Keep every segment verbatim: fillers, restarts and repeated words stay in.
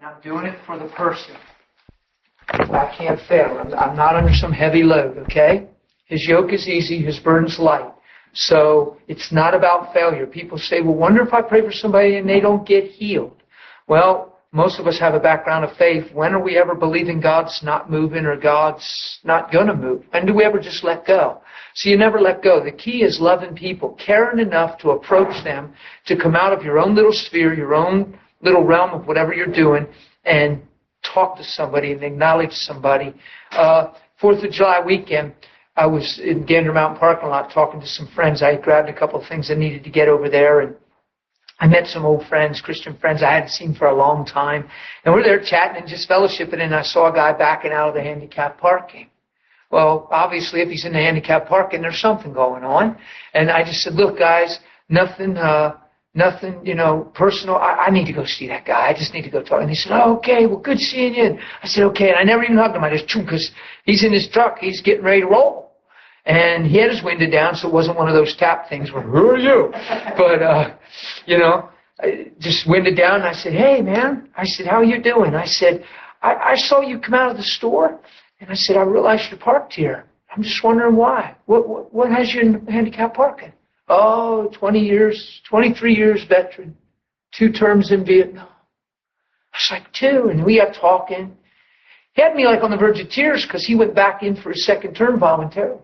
I'm doing it for the person. I can't fail. I'm, I'm not under some heavy load, okay? His yoke is easy, his burden's light. So it's not about failure. People say, well, wonder if I pray for somebody and they don't get healed. Well, most of us have a background of faith. When are we ever believing God's not moving or God's not going to move? When do we ever just let go? So you never let go. The key is loving people, caring enough to approach them, to come out of your own little sphere, your own little realm of whatever you're doing, and talk to somebody and acknowledge somebody. Uh, Fourth of July weekend, I was in Gander Mountain parking lot talking to some friends. I grabbed a couple of things I needed to get over there, and I met some old friends, Christian friends I hadn't seen for a long time. And we're there chatting and just fellowshipping, and I saw a guy backing out of the handicap parking. Well, obviously, if he's in the handicap parking, there's something going on. And I just said, look, guys, nothing, uh, nothing, you know, personal. I, I need to go see that guy. I just need to go talk. And he said, oh, okay, well, good seeing you. And I said, okay. And I never even hugged him. I just, because he's in his truck. He's getting ready to roll. And he had his window down, so it wasn't one of those tap things where, who are you? But, uh, you know, I just winded down, and I said, hey, man. I said, how are you doing? I said, I, I saw you come out of the store, and I said, I realized you're parked here. I'm just wondering why. What, what, what has you in handicap parking? Oh, twenty years, twenty-three years veteran, two terms in Vietnam. I was like, two, and we got talking. He had me like on the verge of tears because he went back in for his second term voluntarily.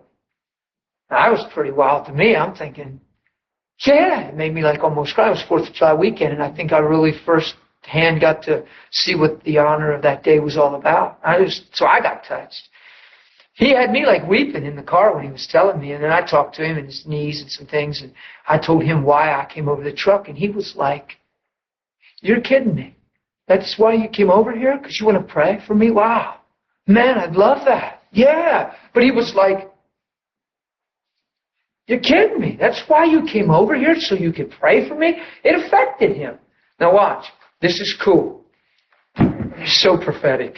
I was pretty wild to me. I'm thinking, yeah, it made me like almost cry. It was fourth of July weekend, and I think I really first hand got to see what the honor of that day was all about. I was, so I got touched. He had me like weeping in the car when he was telling me, and then I talked to him and his knees and some things, and I told him why I came over the truck, and he was like, you're kidding me. That's why you came over here? Because you want to pray for me? Wow. Man, I'd love that. Yeah. But he was like, you're kidding me. That's why you came over here, so you could pray for me? It affected him. Now watch. This is cool. It's so prophetic.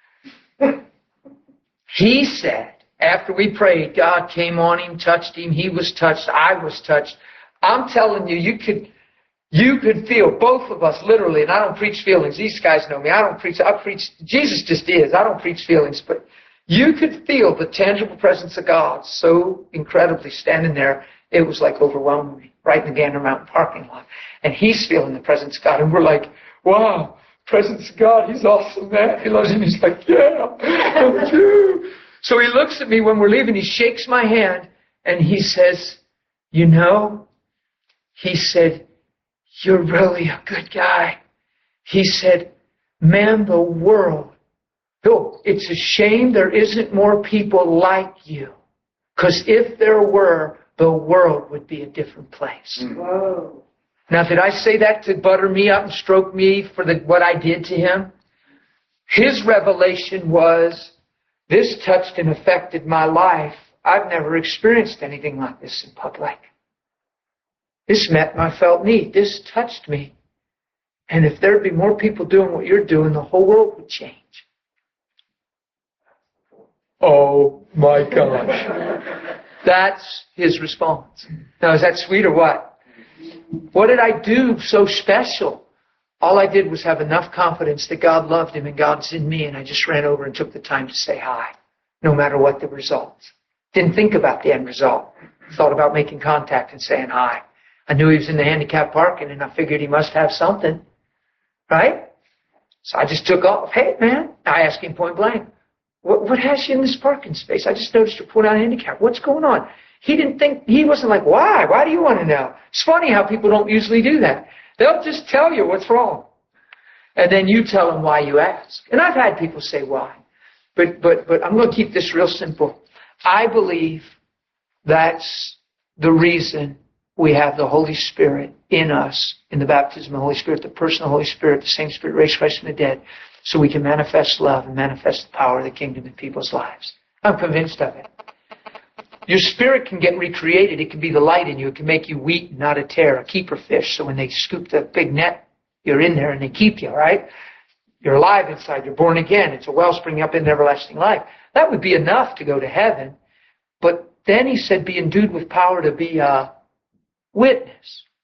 He said, after we prayed, God came on him, touched him. He was touched. I was touched. I'm telling you, you could, you could feel, both of us literally, and I don't preach feelings. These guys know me. I don't preach. I preach. Jesus just is. I don't preach feelings, but you could feel the tangible presence of God so incredibly standing there. It was like overwhelming me right in the Gander Mountain parking lot. And he's feeling the presence of God. And we're like, wow, presence of God. He's awesome, man. He loves him. He's like, yeah, thank you. So he looks at me when we're leaving. He shakes my hand and he says, you know, he said, you're really a good guy. He said, man, the world, oh, it's a shame there isn't more people like you. Because if there were, the world would be a different place. Whoa. Now, did I say that to butter me up and stroke me for the, what I did to him? His revelation was, this touched and affected my life. I've never experienced anything like this in public. This met my felt need. This touched me. And if there'd be more people doing what you're doing, the whole world would change. Oh my gosh. That's his response. Now, is that sweet or what? What did I do so special? All I did was have enough confidence that God loved him and God's in me, and I just ran over and took the time to say hi, no matter what the results. Didn't think about the end result. Thought about making contact and saying hi. I knew he was in the handicap parking, and I figured he must have something, right? So I just took off. Hey, man. I asked him point blank, what, what has you in this parking space? I just noticed you're pulling out a handicap. What's going on? He didn't think, he wasn't like, why? Why do you want to know? It's funny how people don't usually do that. They'll just tell you what's wrong. And then you tell them why you ask. And I've had people say why. But, but, but I'm going to keep this real simple. I believe that's the reason we have the Holy Spirit in us, in the baptism of the Holy Spirit, the person of the Holy Spirit, the same Spirit raised Christ from the dead, so we can manifest love and manifest the power of the kingdom in people's lives. I'm convinced of it. Your spirit can get recreated. It can be the light in you. It can make you wheat, not a tear, a keeper fish. So when they scoop the big net, you're in there and they keep you, right? You're alive inside. You're born again. It's a wellspring up into everlasting life. That would be enough to go to heaven. But then he said, be endued with power to be a witness.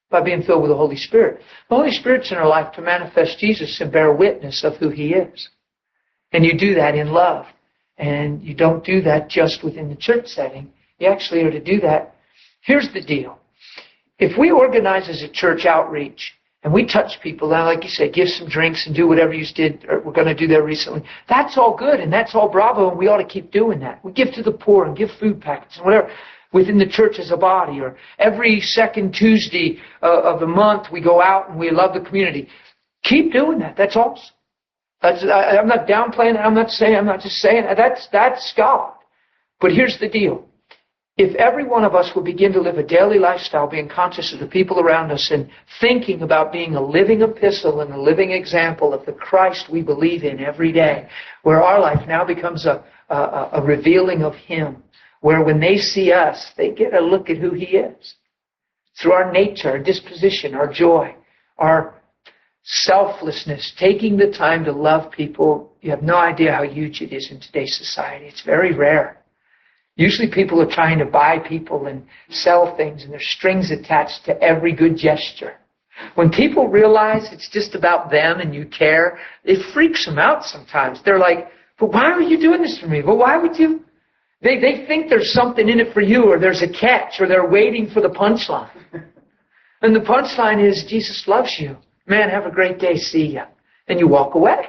By being filled with the Holy Spirit. The Holy Spirit's in our life to manifest Jesus and bear witness of who He is. And you do that in love. And you don't do that just within the church setting. You actually are to do that. Here's the deal. If we organize as a church outreach, and we touch people, now like you said, give some drinks and do whatever you did, or we're going to do there recently, that's all good and that's all bravo, and we ought to keep doing that. We give to the poor and give food packets and whatever within the church as a body, or every second Tuesday uh, of the month we go out and we love the community. Keep doing that. That's awesome. That's, I, I'm not downplaying it. I'm not saying, I'm not just saying it. That's, that's God. But here's the deal. If every one of us will begin to live a daily lifestyle, being conscious of the people around us and thinking about being a living epistle and a living example of the Christ we believe in every day, where our life now becomes a, a, a revealing of Him, where when they see us, they get a look at who He is. Through our nature, our disposition, our joy, our selflessness, taking the time to love people. You have no idea how huge it is in today's society. It's very rare. Usually people are trying to buy people and sell things, and there's strings attached to every good gesture. When people realize it's just about them and you care, it freaks them out sometimes. They're like, but why are you doing this for me? Well, why would you? They, they think there's something in it for you, or there's a catch, or they're waiting for the punchline. And the punchline is, Jesus loves you. Man, have a great day. See ya. And you walk away.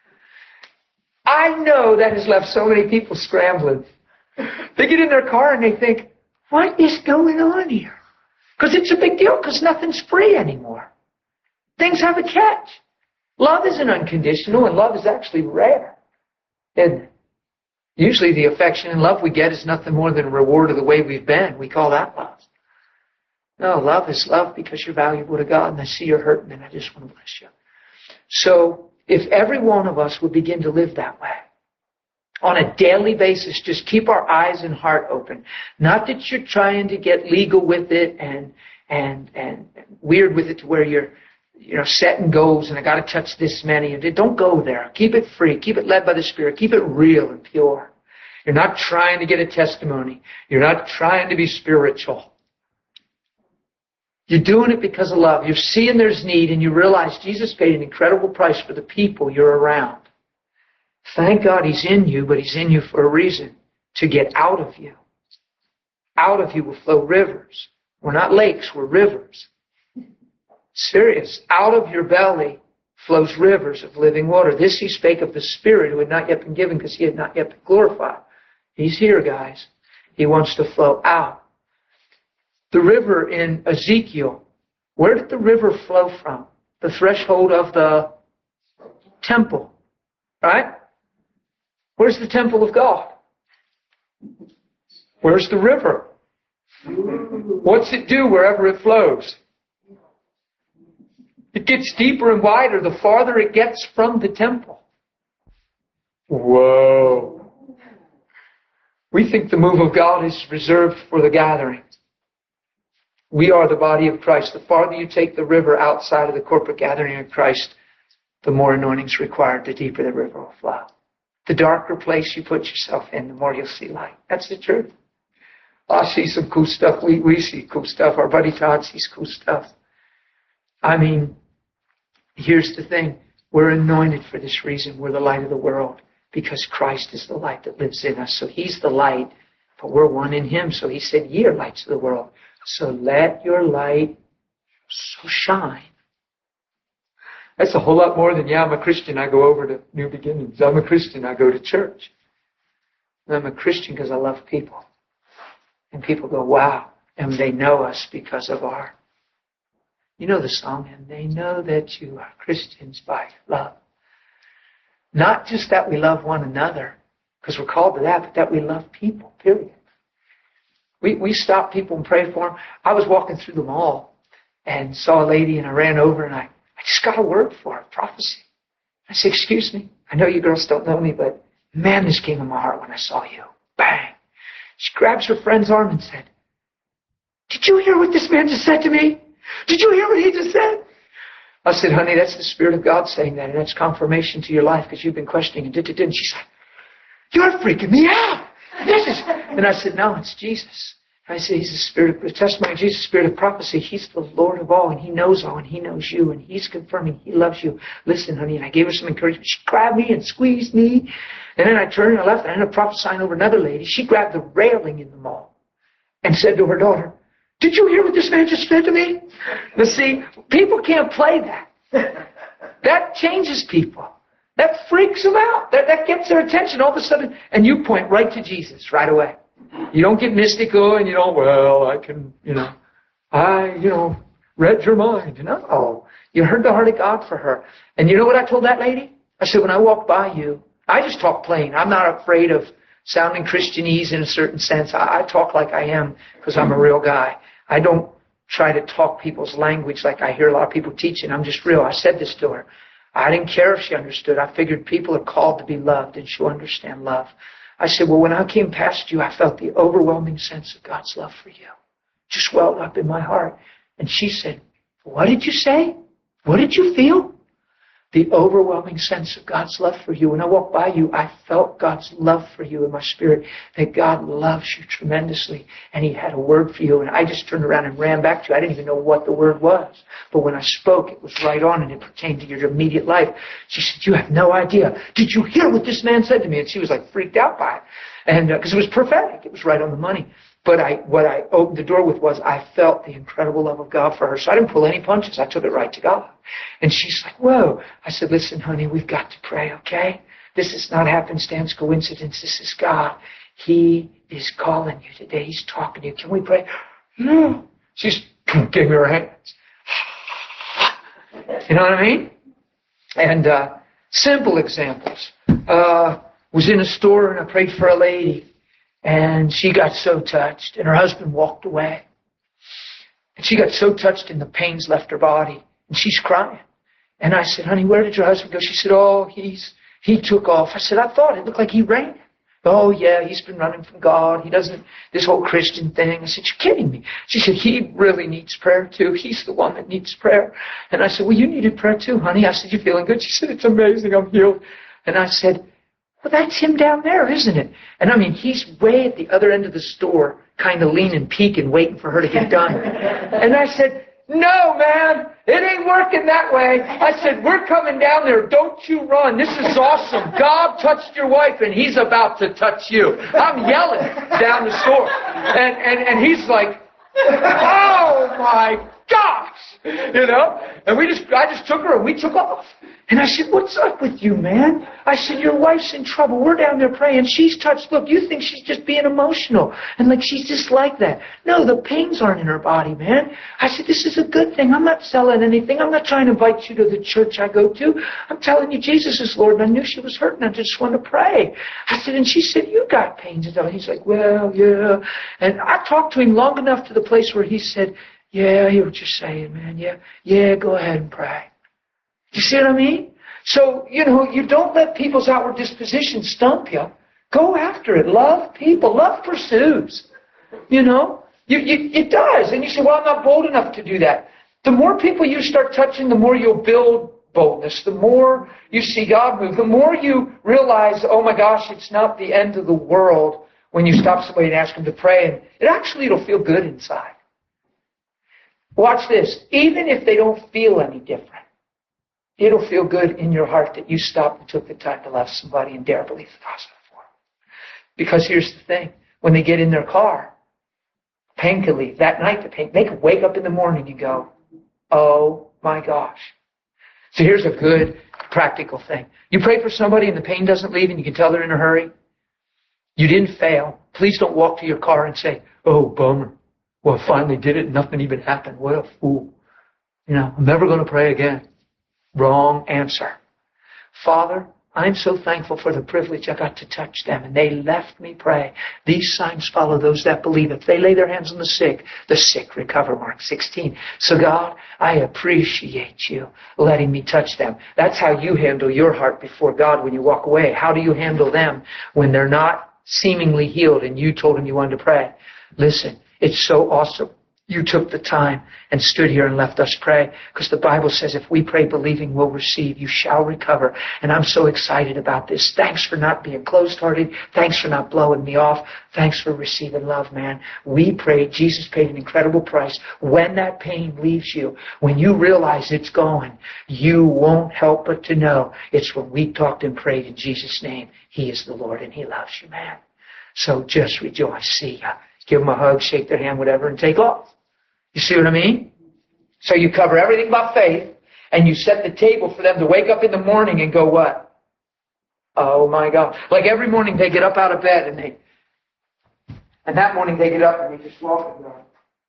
I know that has left so many people scrambling. They get in their car and they think, what is going on here? Because it's a big deal, because nothing's free anymore. Things have a catch. Love isn't unconditional, and love is actually rare, isn't it? Usually the affection and love we get is nothing more than a reward of the way we've been. We call that love. No, love is love because you're valuable to God, and I see you're hurting, and I just want to bless you. So if every one of us would begin to live that way, on a daily basis, just keep our eyes and heart open. Not that you're trying to get legal with it and and and weird with it to where you're you know setting goals and I got to touch this many. Don't go there. Keep it free. Keep it led by the Spirit. Keep it real and pure. You're not trying to get a testimony. You're not trying to be spiritual. You're doing it because of love. You're seeing there's need, and you realize Jesus paid an incredible price for the people you're around. Thank God He's in you, but He's in you for a reason. To get out of you. Out of you will flow rivers. We're not lakes, we're rivers. Serious. Out of your belly flows rivers of living water. This He spake of the Spirit who had not yet been given because He had not yet been glorified. He's here, guys. He wants to flow out. The river in Ezekiel, where did the river flow from? The threshold of the temple. Right? Where's the temple of God? Where's the river? What's it do wherever it flows? It gets deeper and wider the farther it gets from the temple. Whoa. We think the move of God is reserved for the gathering. We are the body of Christ. The farther you take the river outside of the corporate gathering of Christ, the more anointing is required, the deeper the river will flow. The darker place you put yourself in, the more you'll see light. That's the truth. I see some cool stuff. We, we see cool stuff. Our buddy Todd sees cool stuff. I mean, here's the thing. We're anointed for this reason. We're the light of the world because Christ is the light that lives in us. So He's the light, but we're one in Him. So He said, ye are lights of the world. So let your light so shine. That's a whole lot more than, yeah, I'm a Christian, I go over to New Beginnings. I'm a Christian, I go to church. And I'm a Christian because I love people. And people go, wow. And they know us because of our, you know the song, and they know that you are Christians by your love. Not just that we love one another, because we're called to that, but that we love people, period. We we stop people and pray for them. I was walking through the mall and saw a lady, and I ran over and I, I just got a word for her, prophecy. I said, excuse me, I know you girls don't know me, but man, this came in my heart when I saw you. Bang. She grabs her friend's arm and said, did you hear what this man just said to me? Did you hear what he just said? I said, honey, that's the Spirit of God saying that, and that's confirmation to your life because you've been questioning. And did, did, she said, you're freaking me out. This is, and I said, no, it's Jesus. I said, He's the Spirit of the testimony of Jesus, Spirit of prophecy. He's the Lord of all, and He knows all, and He knows you, and He's confirming He loves you. Listen, honey, and I gave her some encouragement. She grabbed me and squeezed me, and then I turned and I left, and I ended up prophesying over another lady. She grabbed the railing in the mall and said to her daughter, did you hear what this man just said to me? Now see, people can't play that. That changes people. That freaks them out. That, that gets their attention all of a sudden, and you point right to Jesus right away. You don't get mystical and you don't, well, I can, you know, I, you know, read your mind. No, you heard the heart of God for her. And you know what I told that lady? I said, when I walk by you, I just talk plain. I'm not afraid of sounding Christianese in a certain sense. I, I talk like I am because I'm a real guy. I don't try to talk people's language like I hear a lot of people teaching. I'm just real. I said this to her. I didn't care if she understood. I figured people are called to be loved and she'll understand love. I said, well, when I came past you, I felt the overwhelming sense of God's love for you. Just welled up in my heart. And she said, what did you say? What did you feel? The overwhelming sense of God's love for you. When I walked by you, I felt God's love for you in my spirit, that God loves you tremendously, and He had a word for you. And I just turned around and ran back to you. I didn't even know what the word was. But when I spoke, it was right on, and it pertained to your immediate life. She said, you have no idea. Did you hear what this man said to me? And she was like freaked out by it. And because uh, it was prophetic. It was right on the money. But I, what I opened the door with was I felt the incredible love of God for her. So I didn't pull any punches. I took it right to God. And she's like, whoa. I said, listen, honey, we've got to pray, okay? This is not happenstance, coincidence. This is God. He is calling you today. He's talking to you. Can we pray? No. She's gave me her hands. You know what I mean? And uh, simple examples. Uh, was in a store and I prayed for a lady. And she got so touched, and her husband walked away. And she got so touched, and the pains left her body, and she's crying. And I said, honey, where did your husband go? She said, oh, he's he took off. I said, I thought it looked like he ran. Oh, yeah, he's been running from God. He doesn't, this whole Christian thing. I said, you're kidding me. She said, he really needs prayer, too. He's the one that needs prayer. And I said, well, you needed prayer, too, honey. I said, you feeling good? She said, it's amazing. I'm healed. And I said, well, that's him down there, isn't it? And I mean, he's way at the other end of the store, kind of leaning, peeking, waiting for her to get done. And I said, no, man, it ain't working that way. I said, we're coming down there. Don't you run. This is awesome. God touched your wife, and He's about to touch you. I'm yelling down the store. And, and, and he's like, oh, my gosh. You know? And we just, I just took her, and we took off. And I said, what's up with you, man? I said, your wife's in trouble. We're down there praying. She's touched. Look, you think she's just being emotional. And like she's just like that. No, the pains aren't in her body, man. I said, this is a good thing. I'm not selling anything. I'm not trying to invite you to the church I go to. I'm telling you, Jesus is Lord. And I knew she was hurting. I just wanted to pray. I said, and she said, you got pains. And he's like, well, yeah. And I talked to him long enough to the place where he said, yeah, I hear what you're saying, man. Yeah, yeah, go ahead and pray. You see what I mean? So, you know, you don't let people's outward disposition stump you. Go after it. Love people. Love pursues. You know? You, you, it does. And you say, well, I'm not bold enough to do that. The more people you start touching, the more you'll build boldness. The more you see God move. The more you realize, oh my gosh, it's not the end of the world when you stop somebody and ask them to pray. And it actually, it'll feel good inside. Watch this. Even if they don't feel any different, it'll feel good in your heart that you stopped and took the time to love somebody and dare believe the gospel for them. Because here's the thing. When they get in their car, pain can leave. That night, the pain, they can wake up in the morning and go, oh my gosh. So here's a good practical thing. You pray for somebody and the pain doesn't leave and you can tell they're in a hurry. You didn't fail. Please don't walk to your car and say, oh, bummer. Well, I finally did it. Nothing even happened. What a fool. You know, I'm never going to pray again. Wrong answer. Father, I'm so thankful for the privilege I got to touch them, and they left me pray. These signs follow those that believe. If they lay their hands on the sick, the sick recover, Mark sixteen. So God, I appreciate you letting me touch them. That's how you handle your heart before God when you walk away. How do you handle them when they're not seemingly healed and you told them you wanted to pray? Listen, it's so awesome You took the time and stood here and left us pray, because the Bible says if we pray believing, we'll receive. You shall recover. And I'm so excited about this. Thanks for not being closed-hearted. Thanks for not blowing me off. Thanks for receiving love, man. We prayed. Jesus paid an incredible price. When that pain leaves you, when you realize it's gone, you won't help but to know it's when we talked and prayed in Jesus' name. He is the Lord and He loves you, man. So just rejoice. See ya. Give them a hug, shake their hand, whatever, and take off. You see what I mean? So you cover everything by faith, and you set the table for them to wake up in the morning and go what? Oh my God. Like every morning they get up out of bed, and they, and that morning they get up and they just walk and go.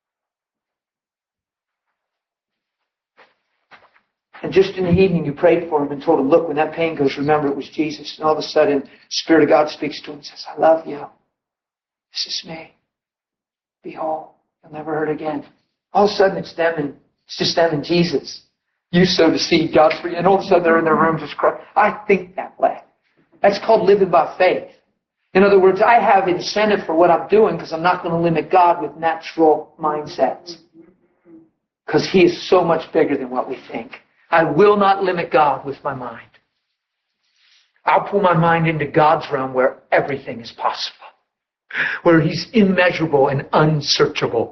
And just in the evening you prayed for them and told them, look, when that pain goes, remember it was Jesus. And all of a sudden, the Spirit of God speaks to him and says, I love you. This is me. Be whole. You'll never hurt again. All of a sudden it's them and it's just them and Jesus. You sow the seed, God for you, and all of a sudden they're in their room just crying. I think that way. That's called living by faith. In other words, I have incentive for what I'm doing because I'm not going to limit God with natural mindsets. Because He is so much bigger than what we think. I will not limit God with my mind. I'll pull my mind into God's realm where everything is possible. Where He's immeasurable and unsearchable.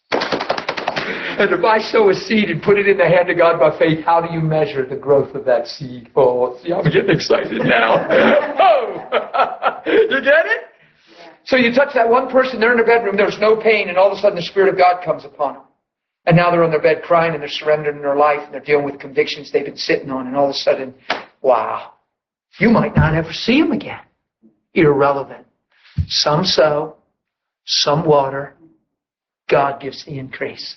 And if I sow a seed and put it in the hand of God by faith, how do you measure the growth of that seed? Oh, see, I'm getting excited now. Oh, you get it? So you touch that one person, they're in their bedroom, there's no pain, and all of a sudden the Spirit of God comes upon them. And now they're on their bed crying, and they're surrendering their life, and they're dealing with convictions they've been sitting on, and all of a sudden, wow, you might not ever see them again. Irrelevant. Some sow, some water. God gives the increase.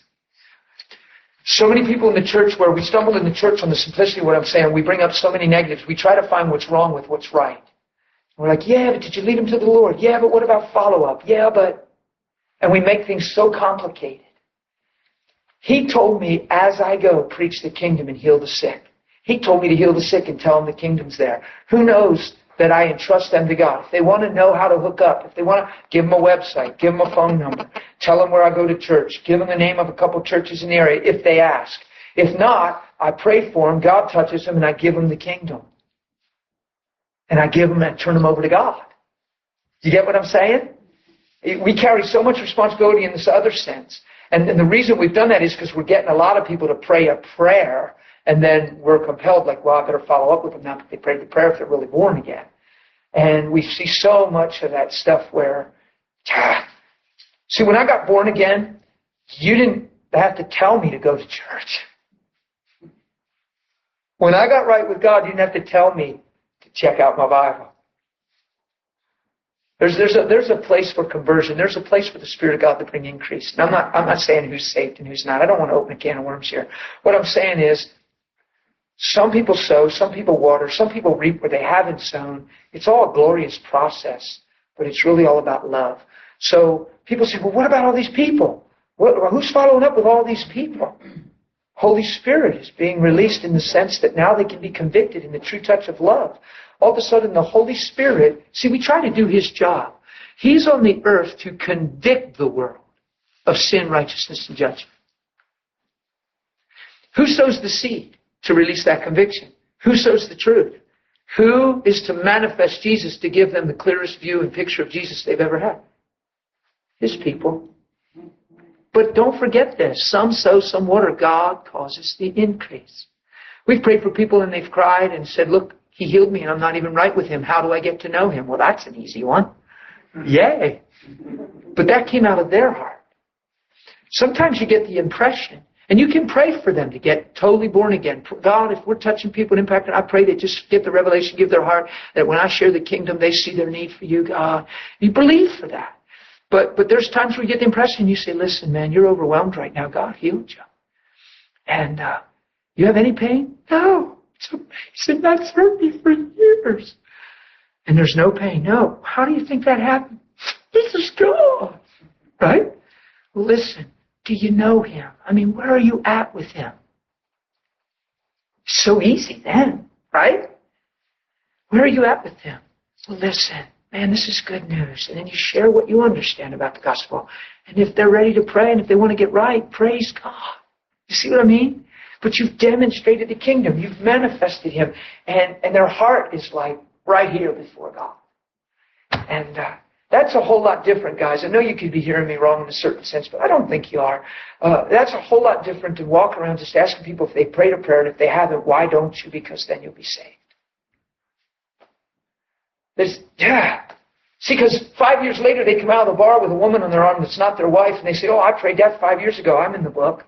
So many people in the church, where we stumble in the church on the simplicity of what I'm saying, we bring up so many negatives. We try to find what's wrong with what's right. We're like, yeah, but did you lead them to the Lord? Yeah, but what about follow-up? Yeah, but... And we make things so complicated. He told me, as I go, preach the kingdom and heal the sick. He told me to heal the sick and tell them the kingdom's there. Who knows that I entrust them to God? If they want to know how to hook up, if they want to, give them a website, give them a phone number, tell them where I go to church, give them the name of a couple churches in the area if they ask. If not, I pray for them, God touches them, and I give them the kingdom. And I give them and turn them over to God. You get what I'm saying? We carry so much responsibility in this other sense. And, and the reason we've done that is because we're getting a lot of people to pray a prayer, and then we're compelled, like, well, I better follow up with them now that they prayed the prayer if they're really born again. And we see so much of that stuff where, ah. See, when I got born again, you didn't have to tell me to go to church. When I got right with God, you didn't have to tell me to check out my Bible. There's, there's, a, there's a place for conversion. There's a place for the Spirit of God to bring increase. And I'm not, I'm not saying who's saved and who's not. I don't want to open a can of worms here. What I'm saying is, some people sow, some people water, some people reap where they haven't sown. It's all a glorious process, but it's really all about love. So people say, well, what about all these people? What, who's following up with all these people? Holy Spirit is being released in the sense that now they can be convicted in the true touch of love. All of a sudden, the Holy Spirit, see, we try to do His job. He's on the earth to convict the world of sin, righteousness, and judgment. Who sows the seed to release that conviction? Who sows the truth? Who is to manifest Jesus to give them the clearest view and picture of Jesus they've ever had? His people. But don't forget this. Some sow, some water. God causes the increase. We've prayed for people and they've cried and said, look, He healed me and I'm not even right with Him. How do I get to know Him? Well, that's an easy one. Yay. But that came out of their heart. Sometimes you get the impression, and you can pray for them to get totally born again. God, if we're touching people and impacting, I pray they just get the revelation, give their heart, that when I share the kingdom, they see their need for you, God. You believe for that. But but there's times where you get the impression, you say, listen, man, you're overwhelmed right now. God healed you. And uh, you have any pain? No. It's amazing. That's hurt me for years. And there's no pain. No. How do you think that happened? This is God. Right? Listen, do you know Him? I mean, where are you at with Him? So easy then, right? Where are you at with Him? Well, listen, man, this is good news. And then you share what you understand about the gospel. And if they're ready to pray and if they want to get right, praise God. You see what I mean? But you've demonstrated the kingdom. You've manifested Him. And, and their heart is like right here before God. And uh, that's a whole lot different, guys. I know you could be hearing me wrong in a certain sense, but I don't think you are. Uh, that's a whole lot different than walking around just asking people if they prayed a prayer, and if they haven't, why don't you? Because then you'll be saved. There's, yeah. See, because five years later they come out of the bar with a woman on their arm that's not their wife, and they say, oh, I prayed that five years ago. I'm in the book.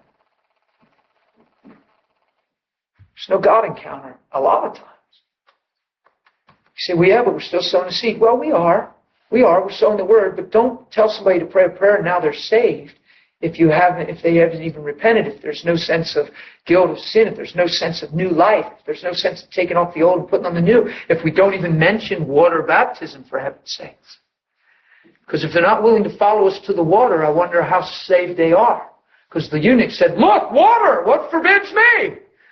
There's no God encounter a lot of times. You say, well, yeah, but we're still sowing the seed. Well, we are. We are. We're sowing the word, but don't tell somebody to pray a prayer and now they're saved if you haven't, if they haven't even repented, if there's no sense of guilt of sin, if there's no sense of new life, if there's no sense of taking off the old and putting on the new, if we don't even mention water baptism, for heaven's sakes. Because if they're not willing to follow us to the water, I wonder how saved they are. Because the eunuch said, look, water, what forbids me?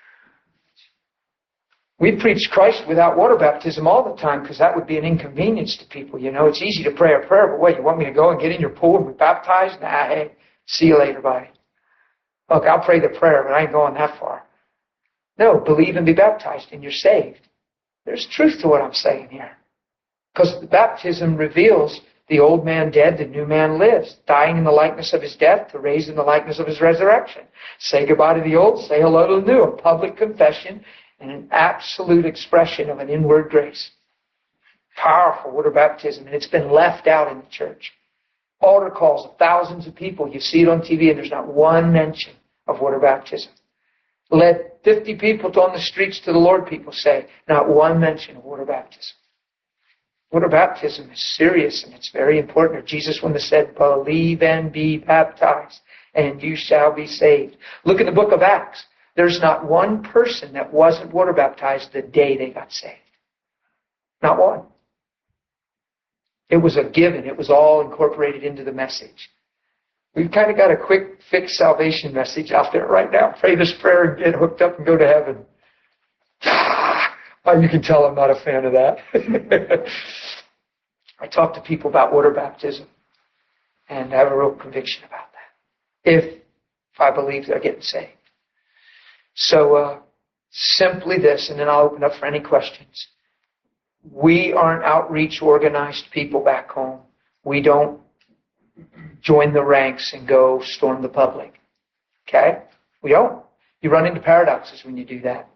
We preach Christ without water baptism all the time because that would be an inconvenience to people. You know, it's easy to pray a prayer, but what, you want me to go and get in your pool and be baptized? Nah, hey, see you later, buddy. Look, I'll pray the prayer, but I ain't going that far. No, believe and be baptized and you're saved. There's truth to what I'm saying here. Because the baptism reveals the old man dead, the new man lives, dying in the likeness of his death to raise in the likeness of his resurrection. Say goodbye to the old, say hello to the new, a public confession and an absolute expression of an inward grace. Powerful water baptism, and it's been left out in the church. Altar calls of thousands of people. You see it on T V, and there's not one mention of water baptism. Led fifty people on the streets to the Lord, people say, not one mention of water baptism. Water baptism is serious, and it's very important. Or Jesus, when they said, believe and be baptized, and you shall be saved. Look at the book of Acts. There's not one person that wasn't water baptized the day they got saved. Not one. It was a given. It was all incorporated into the message. We've kind of got a quick fix salvation message out there right now. Pray this prayer and get hooked up and go to heaven. Oh, you can tell I'm not a fan of that. I talk to people about water baptism and I have a real conviction about that. If, if I believe they're getting saved. So, uh, simply this, and then I'll open up for any questions. We aren't outreach organized people back home. We don't join the ranks and go storm the public. Okay? We don't. You run into paradoxes when you do that.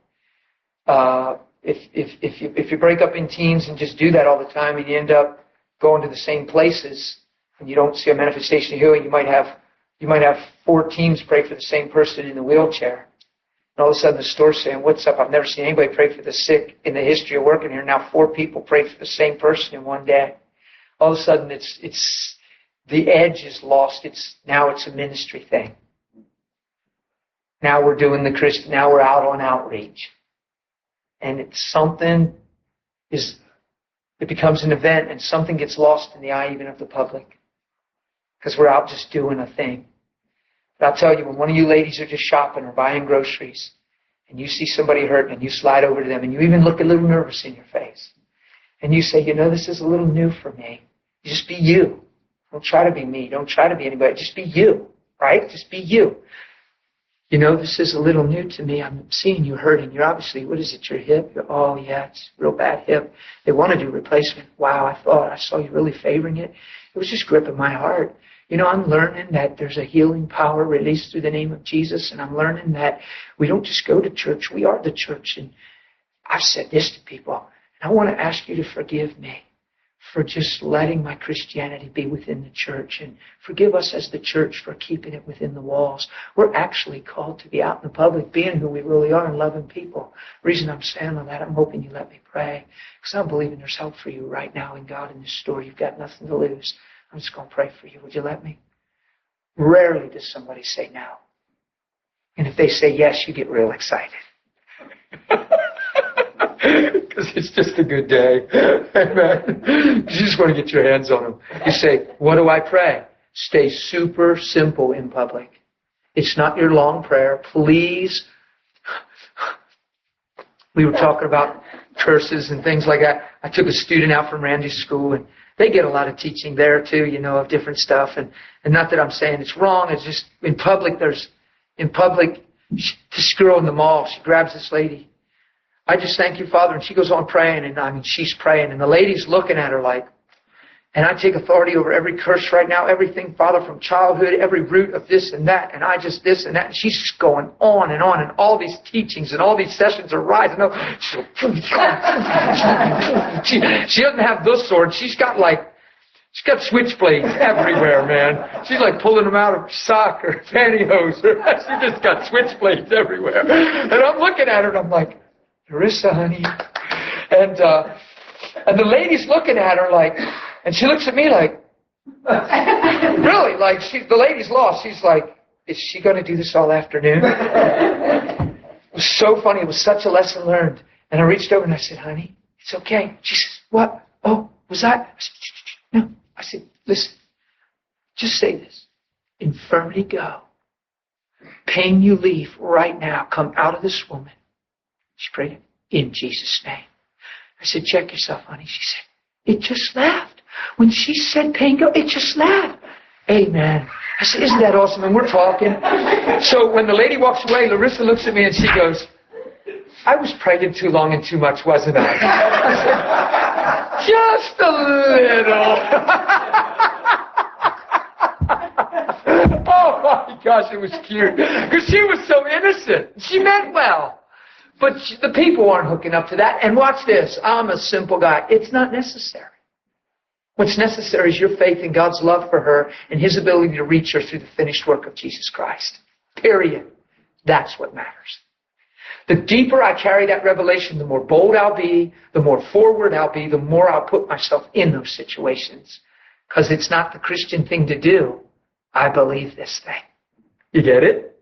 Uh, if, if, if, you, if you break up in teams and just do that all the time and you end up going to the same places and you don't see a manifestation of healing, you might have, you might have four teams pray for the same person in the wheelchair. And all of a sudden the store's saying, what's up? I've never seen anybody pray for the sick in the history of working here. Now four people pray for the same person in one day. All of a sudden it's, it's, the edge is lost. It's, now it's a ministry thing. Now we're doing the Christian, now we're out on outreach. And it's something is, it becomes an event and something gets lost in the eye even of the public. Because we're out just doing a thing. But I'll tell you, when one of you ladies are just shopping or buying groceries and you see somebody hurting and you slide over to them and you even look a little nervous in your face and you say, you know, this is a little new for me. Just be you. Don't try to be me. Don't try to be anybody. Just be you, right? Just be you. You know, this is a little new to me. I'm seeing you hurting. You're obviously, what is it, your hip? You're, oh, yeah, it's a real bad hip. They want to do replacement. Wow, I thought I saw you really favoring it. It was just gripping my heart. You know, I'm learning that there's a healing power released through the name of Jesus, and I'm learning that we don't just go to church. We are the church, and I've said this to people, and I want to ask you to forgive me for just letting my Christianity be within the church, and forgive us as the church for keeping it within the walls. We're actually called to be out in the public, being who we really are and loving people. The reason I'm saying all that, I'm hoping you let me pray, because I'm believing there's hope for you right now in God in this story. You've got nothing to lose. I'm just going to pray for you. Would you let me? Rarely does somebody say no. And if they say yes, you get real excited. Because it's just a good day. Amen. You just want to get your hands on them. You say, what do I pray? Stay super simple in public. It's not your long prayer. Please. We were talking about curses and things like that. I took a student out from Randy's school, and They get a lot of teaching there too, you know, of different stuff. And, and not that I'm saying it's wrong. It's just in public, there's, in public, she, this girl in the mall, she grabs this lady. I just thank you, Father. And she goes on praying. And I mean, she's praying. And the lady's looking at her like, and I take authority over every curse right now, everything, Father, from childhood, every root of this and that, and I just this and that. And she's just going on and on, and all these teachings and all these sessions are rising. She, she doesn't have this sword. She's got like, she's got switchblades everywhere, man. She's like pulling them out of sock or pantyhose. She just got switchblades everywhere. And I'm looking at her and I'm like, Larissa, honey. And, uh, and the lady's looking at her like, and she looks at me like, really, like she, the lady's lost. She's like, is she going to do this all afternoon? It was so funny. It was such a lesson learned. And I reached over and I said, honey, it's okay. She says, what? Oh, was that? I said, no. I said, listen, just say this. Infirmity go. Pain you leave right now. Come out of this woman. She prayed, in Jesus' name. I said, check yourself, honey. She said, it just left. When she said pain go, it just left. Amen. I said, isn't that awesome? And we're talking. So when the lady walks away, Larissa looks at me and she goes, I was pregnant too long and too much, wasn't I? I said, just a little. Oh my gosh, it was cute. Because she was so innocent. She meant well. But the people aren't hooking up to that. And watch this. I'm a simple guy. It's not necessary. What's necessary is your faith in God's love for her and His ability to reach her through the finished work of Jesus Christ. Period. That's what matters. The deeper I carry that revelation, the more bold I'll be, the more forward I'll be, the more I'll put myself in those situations. Because it's not the Christian thing to do. I believe this thing. You get it?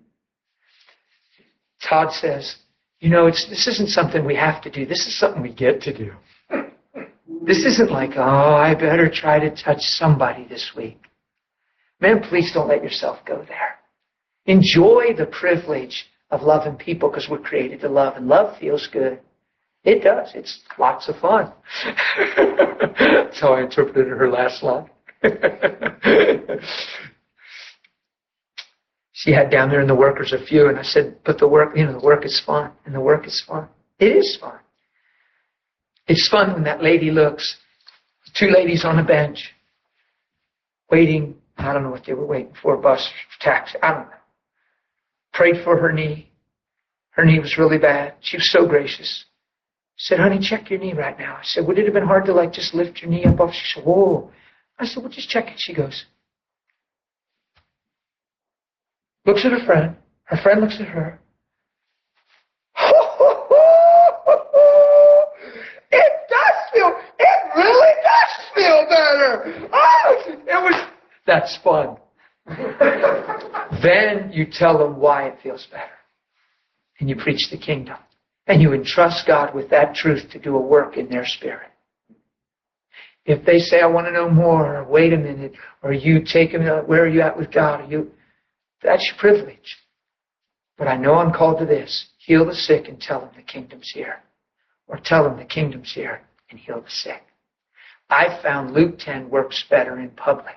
Todd says, you know, it's, this isn't something we have to do. This is something we get to do. This isn't like, oh, I better try to touch somebody this week. Man, please don't let yourself go there. Enjoy the privilege of loving people because we're created to love. And love feels good. It does. It's lots of fun. That's how I interpreted her last line. She had down there in the workers a few, and I said, but the work, you know, the work is fun. And the work is fun. It is fun. It's fun when that lady looks, two ladies on a bench, waiting, I don't know what they were waiting for, a bus, taxi, I don't know. Prayed for her knee. Her knee was really bad. She was so gracious. Said, honey, check your knee right now. I said, would it have been hard to like just lift your knee up off? She said, whoa. I said, well, just check it. She goes, looks at her friend. Her friend looks at her. It does feel, it really does feel better. Oh, it was, that's fun. Then you tell them why it feels better. And you preach the kingdom. And you entrust God with that truth to do a work in their spirit. If they say, I want to know more, or wait a minute, or you take them, where are you at with God? Are you, that's your privilege. But I know I'm called to this. Heal the sick and tell them the kingdom's here. Or tell them the kingdom's here and heal the sick. I found Luke ten works better in public.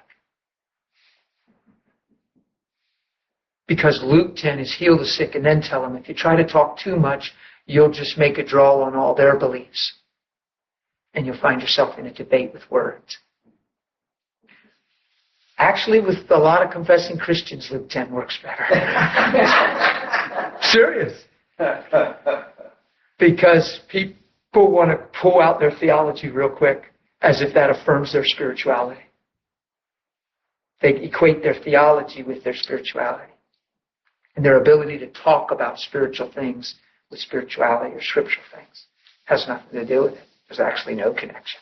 Because Luke ten is heal the sick and then tell them. If you try to talk too much, you'll just make a draw on all their beliefs. And you'll find yourself in a debate with words. Actually, with a lot of confessing Christians, Luke ten works better. Serious. Because people want to pull out their theology real quick as if that affirms their spirituality. They equate their theology with their spirituality. And their ability to talk about spiritual things with spirituality or scriptural things has nothing to do with it. There's actually no connection.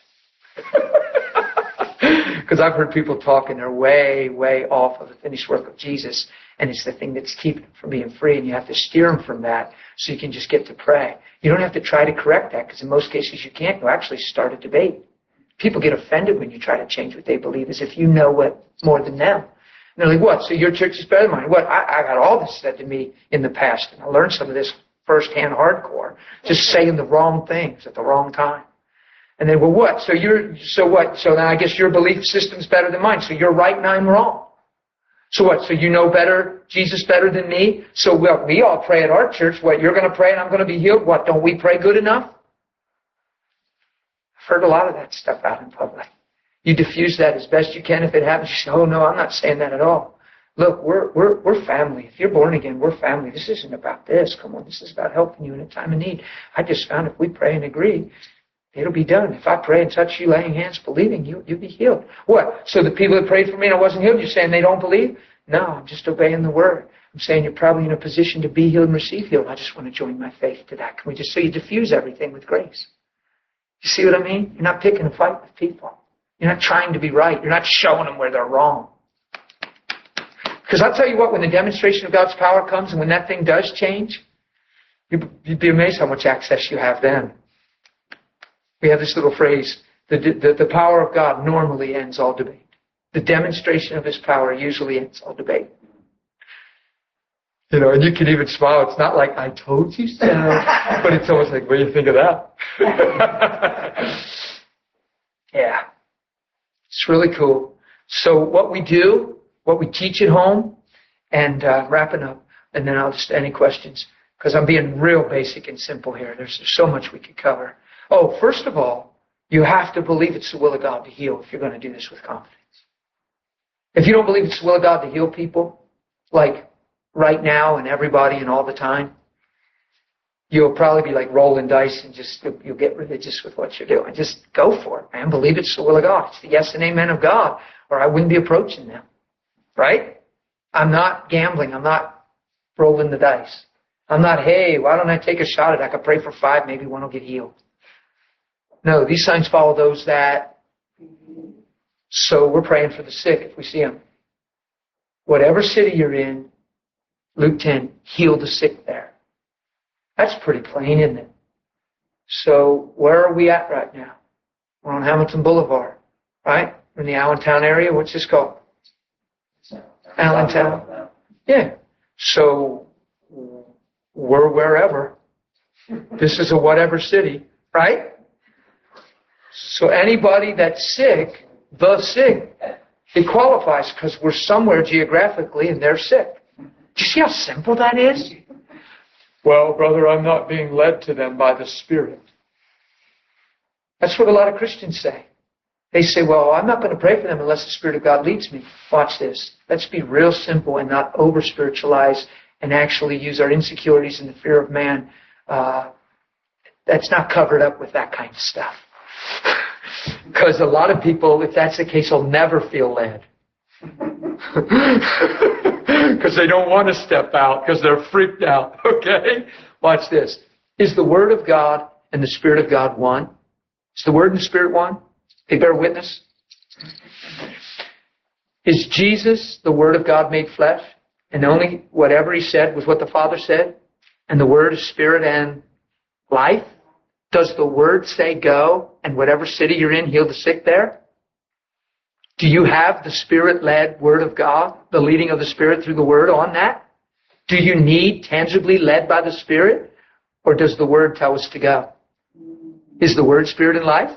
Because I've heard people talk and they're way, way off of the finished work of Jesus, and it's the thing that's keeping them from being free, and you have to steer them from that so you can just get to pray. You don't have to try to correct that, because in most cases you can't. You actually start a debate. People get offended when you try to change what they believe as if you know what more than them. And they're like, what? So your church is better than mine? What? I, I got all this said to me in the past, and I learned some of this firsthand hardcore, just saying the wrong things at the wrong time. And then, well, what? So you're, so what? So now I guess your belief system's better than mine. So you're right and I'm wrong. So what? So you know better, Jesus better than me? So well, we all pray at our church. What? You're going to pray and I'm going to be healed? What? Don't we pray good enough? I've heard a lot of that stuff out in public. You diffuse that as best you can. If it happens, you say, oh no, I'm not saying that at all. Look, we're, we're, we're family. If you're born again, we're family. This isn't about this. Come on, this is about helping you in a time of need. I just found if we pray and agree, it'll be done. If I pray and touch you, laying hands, believing you, you'll be healed. What? So the people that prayed for me and I wasn't healed, you're saying they don't believe? No, I'm just obeying the word. I'm saying you're probably in a position to be healed and receive healed. I just want to join my faith to that. Can we just, so you diffuse everything with grace? You see what I mean? You're not picking a fight with people. You're not trying to be right. You're not showing them where they're wrong. Because I'll tell you what, when the demonstration of God's power comes and when that thing does change, you'd be amazed how much access you have then. We have this little phrase, the, the, the power of God normally ends all debate. The demonstration of His power usually ends all debate. You know, and you can even smile. It's not like, I told you so. But it's almost like, what do you think of that? Yeah. It's really cool. So what we do, what we teach at home, and uh, wrapping up, and then I'll just, any questions? Because I'm being real basic and simple here. There's, there's so much we could cover. Oh, first of all, you have to believe it's the will of God to heal if you're going to do this with confidence. If you don't believe it's the will of God to heal people, like right now and everybody and all the time, you'll probably be like rolling dice and just, you'll get religious with what you're doing. Just go for it, man. Believe it's the will of God. It's the yes and amen of God, or I wouldn't be approaching them. Right? I'm not gambling. I'm not rolling the dice. I'm not, hey, why don't I take a shot at it? I could pray for five, maybe one will get healed. No, these signs follow those that. So we're praying for the sick if we see them. Whatever city you're in, Luke ten, heal the sick there. That's pretty plain, isn't it? So where are we at right now? We're on Hamilton Boulevard, right? We're in the Allentown area. What's this called? Allentown. Yeah. So we're wherever. This is a whatever city, right? So anybody that's sick, the sick, it qualifies because we're somewhere geographically and they're sick. Do you see how simple that is? Well, brother, I'm not being led to them by the Spirit. That's what a lot of Christians say. They say, well, I'm not going to pray for them unless the Spirit of God leads me. Watch this. Let's be real simple and not over-spiritualize and actually use our insecurities and the fear of man. Uh, that's not covered up with that kind of stuff. Because a lot of people, if that's the case, will never feel led. Because they don't want to step out because they're freaked out. Okay? Watch this. Is the Word of God and the Spirit of God one? Is the Word and the Spirit one? They bear witness. Is Jesus the Word of God made flesh? And only whatever He said was what the Father said? And the Word is Spirit and life? Does the Word say go and whatever city you're in, heal the sick there? Do you have the Spirit-led Word of God, the leading of the Spirit through the Word on that? Do you need tangibly led by the Spirit? Or does the Word tell us to go? Is the Word Spirit and life?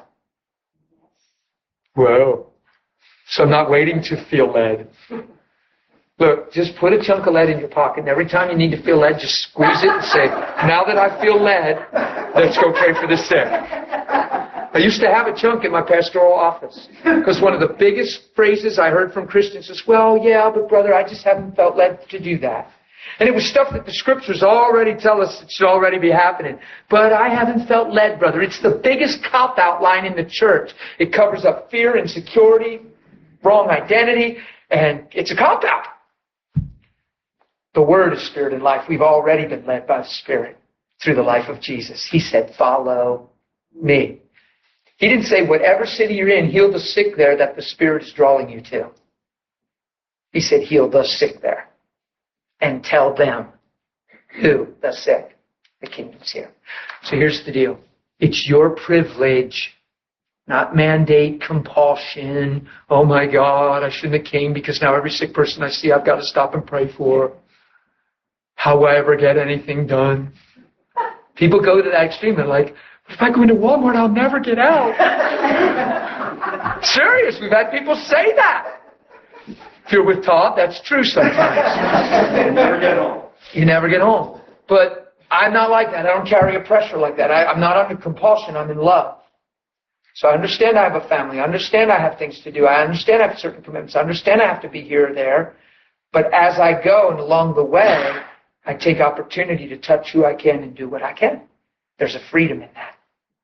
Whoa. So I'm not waiting to feel led. Look, just put a chunk of lead in your pocket, and every time you need to feel led, just squeeze it and say, now that I feel led, let's go pray for the sick. I used to have a chunk in my pastoral office, because one of the biggest phrases I heard from Christians is, well, yeah, but brother, I just haven't felt led to do that. And it was stuff that the Scriptures already tell us it should already be happening. But I haven't felt led, brother. It's the biggest cop-out line in the church. It covers up fear, insecurity, wrong identity, and it's a cop-out. The Word is Spirit and life. We've already been led by the Spirit through the life of Jesus. He said, follow me. He didn't say, whatever city you're in, heal the sick there that the Spirit is drawing you to. He said, heal the sick there. And tell them who the sick. The kingdom's here. So here's the deal. It's your privilege, not mandate, compulsion. Oh my God, I shouldn't have came because now every sick person I see I've got to stop and pray for. How will I ever get anything done? People go to that extreme. They're like, If I go into Walmart, I'll never get out. Serious, we've had people say that. If you're with Todd, that's true sometimes. You never get home. You never get home. But I'm not like that. I don't carry a pressure like that. I, I'm not under compulsion. I'm in love. So I understand I have a family. I understand I have things to do. I understand I have certain commitments. I understand I have to be here or there. But as I go and along the way, I take opportunity to touch who I can and do what I can. There's a freedom in that.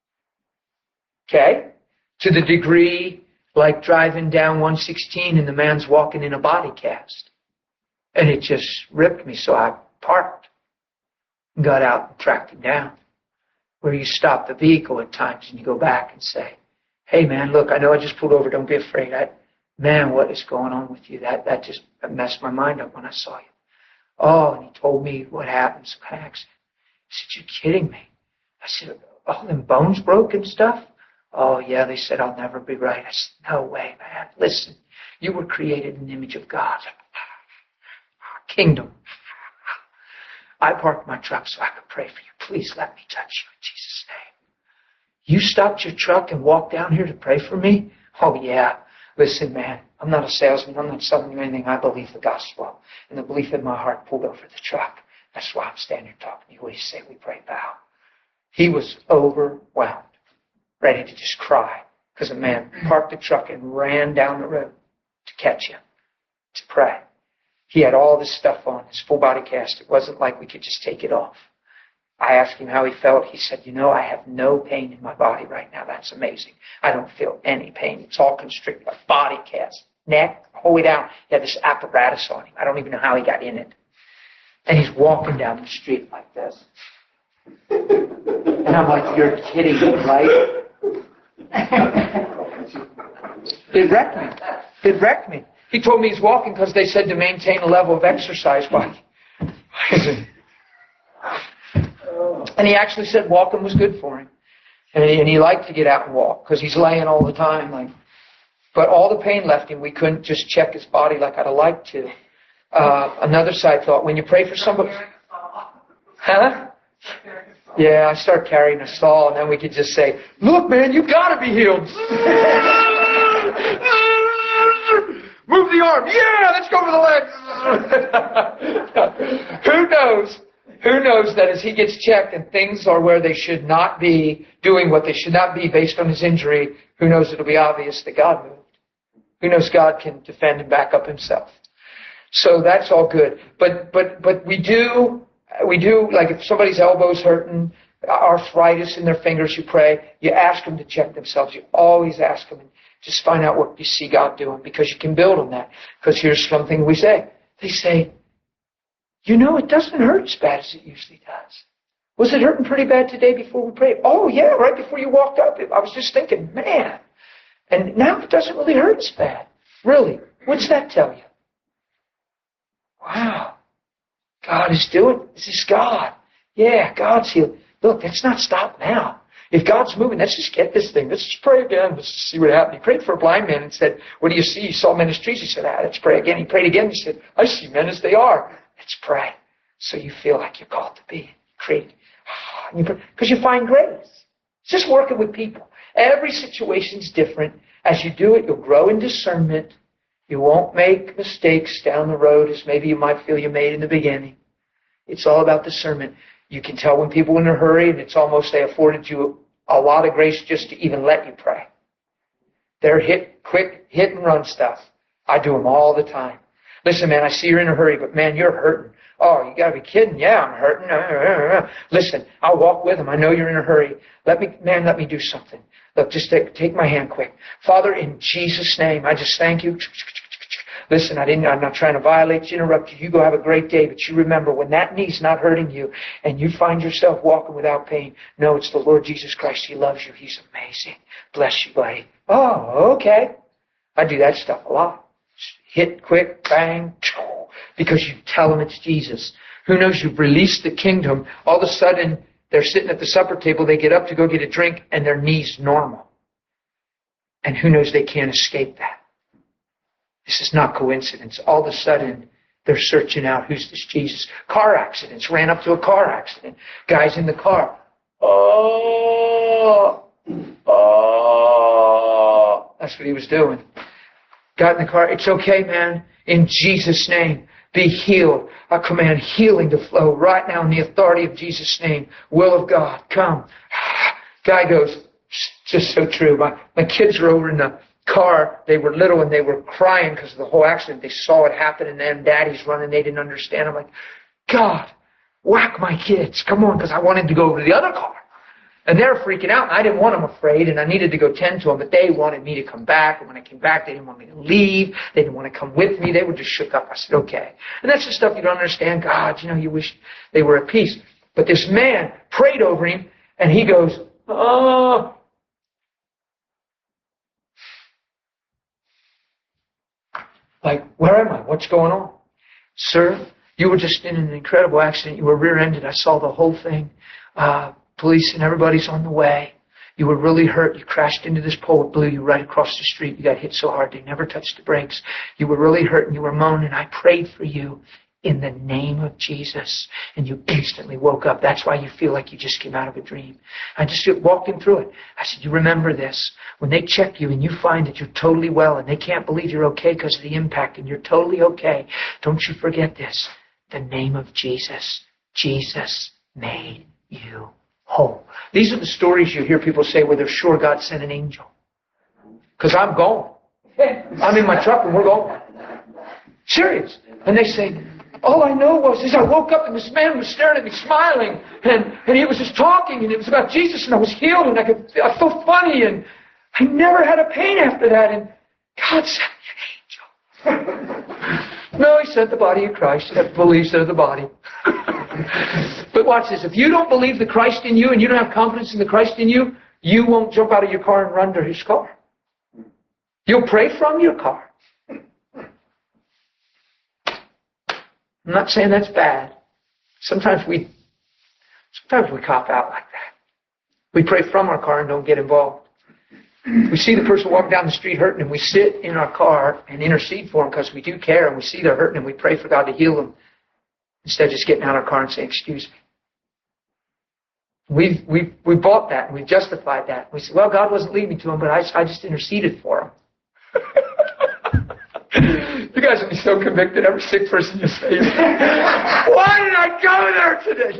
Okay? To the degree like driving down one sixteen and the man's walking in a body cast. And it just ripped me, so I parked. And got out and tracked him down. Where you stop the vehicle at times and you go back and say, hey man, look, I know I just pulled over, don't be afraid. I, man, what is going on with you? That that just messed my mind up when I saw you. Oh, and he told me what happened, some kind of accident. He said, you're kidding me. I said, oh, them bones broke and stuff? Oh, yeah, they said I'll never be right. I said, no way, man. Listen, you were created in the image of God. Kingdom. I parked my truck so I could pray for you. Please let me touch you in Jesus' name. You stopped your truck and walked down here to pray for me? Oh, yeah. Listen, man, I'm not a salesman. I'm not selling you anything. I believe the gospel. And the belief in my heart pulled over the truck. That's why I'm standing here talking to you. What do you say we pray, bow? He was overwhelmed, ready to just cry, because a man parked the truck and ran down the road to catch him, to pray. He had all this stuff on, his full body cast. It wasn't like we could just take it off. I asked him how he felt. He said, you know, I have no pain in my body right now. That's amazing. I don't feel any pain. It's all constricted, like body cast, neck, all the way down. He had this apparatus on him. I don't even know how he got in it. And he's walking down the street like this. And I'm like, you're kidding me, right? It wrecked me. It wrecked me. He told me he's walking because they said to maintain a level of exercise by. And he actually said walking was good for him. And he, and he liked to get out and walk because he's laying all the time. Like, but all the pain left him. We couldn't just check his body like I'd have liked to. Uh, another side thought, when you pray for somebody... Huh? Yeah, I start carrying a stall, and then we could just say, look, man, you got to be healed. Move the arm. Yeah, let's go for the legs. Who knows? Who knows that as he gets checked and things are where they should not be, doing what they should not be based on his injury, who knows it'll be obvious that God moved. Who knows God can defend and back up himself. So that's all good. But but but we do, we do, like if somebody's elbow's hurting, arthritis in their fingers, you pray, you ask them to check themselves. You always ask them and just find out what you see God doing, because you can build on that. Because here's something we say. They say, you know, it doesn't hurt as bad as it usually does. Was it hurting pretty bad today before we prayed? Oh, yeah, right before you walked up. I was just thinking, man. And now it doesn't really hurt as bad. Really? What's that tell you? Wow. God is doing, this is God. Yeah, God's healed. Look, let's not stop now. If God's moving, let's just get this thing. Let's just pray again. Let's just see what happens. He prayed for a blind man and said, what do you see? He saw men as trees. He said, ah, let's pray again. He prayed again. He said, I see men as they are. Let's pray. So you feel like you're called to be. Create. Because you find grace. It's just working with people. Every situation's different. As you do it, you'll grow in discernment. You won't make mistakes down the road as maybe you might feel you made in the beginning. It's all about discernment. You can tell when people are in a hurry, and it's almost they afforded you a lot of grace just to even let you pray. They're hit, quick, hit and run stuff. I do them all the time. Listen, man, I see you're in a hurry, but man, you're hurting. Oh, you got to be kidding. Yeah, I'm hurting. Listen, I'll walk with them. I know you're in a hurry. Let me, man, let me do something. Look, just take, take my hand quick. Father, in Jesus' name, I just thank you. Listen, I didn't, I'm not trying to violate you, interrupt you. You go have a great day, but you remember when that knee's not hurting you and you find yourself walking without pain, no, it's the Lord Jesus Christ. He loves you. He's amazing. Bless you, buddy. Oh, okay. I do that stuff a lot. Hit quick, bang, because you tell them it's Jesus. Who knows, you've released the kingdom. All of a sudden, they're sitting at the supper table. They get up to go get a drink, and their knee's normal. And who knows, they can't escape that. This is not coincidence. All of a sudden, they're searching out, who's this Jesus? Car accidents. Ran up to a car accident. Guys in the car. Oh, oh, oh. That's what he was doing. Got in the car. It's okay, man. In Jesus' name, be healed. I command healing to flow right now in the authority of Jesus' name. Will of God, come. Guy goes, just so true. My, my kids were over in the car. They were little and they were crying because of the whole accident. They saw it happen and then daddy's running. They didn't understand. I'm like, God, whack my kids. Come on, because I wanted to go over to the other car. And they're freaking out. I didn't want them afraid, and I needed to go tend to them, but they wanted me to come back. And when I came back, they didn't want me to leave. They didn't want to come with me. They were just shook up. I said, okay. And that's the stuff you don't understand. God, you know, you wish they were at peace. But this man prayed over him, and he goes, oh. Like, where am I? What's going on? Sir, you were just in an incredible accident. You were rear-ended. I saw the whole thing. Uh, police and everybody's on the way. You were really hurt. You crashed into this pole. It blew you right across the street. You got hit so hard they never touched the brakes. You were really hurt and you were moaning. I prayed for you in the name of Jesus. And you instantly woke up. That's why you feel like you just came out of a dream. I just walked him through it. I said, you remember this. When they check you and you find that you're totally well and they can't believe you're okay because of the impact and you're totally okay, don't you forget this. The name of Jesus. Jesus made you whole. These are the stories you hear people say where they're sure God sent an angel. Because I'm going. I'm in my truck and we're going. Serious. And they say, all I know was is I woke up and this man was staring at me smiling and, and he was just talking and it was about Jesus and I was healed and I could I felt funny and I never had a pain after that and God sent me an angel. No, he sent the body of Christ. You have to believe so the body. But watch this. If you don't believe the Christ in you and you don't have confidence in the Christ in you, you won't jump out of your car and run to his car. You'll pray from your car. I'm not saying that's bad. Sometimes we sometimes we cop out like that. We pray from our car and don't get involved. We see the person walking down the street hurting and we sit in our car and intercede for them because we do care and we see they're hurting and we pray for God to heal them instead of just getting out of our car and saying, excuse me. We've, we've, we bought that and we've justified that. We said, well, God wasn't leading me to him, but I, I just interceded for him. You guys will be so convicted, every sick person you say, why did I go there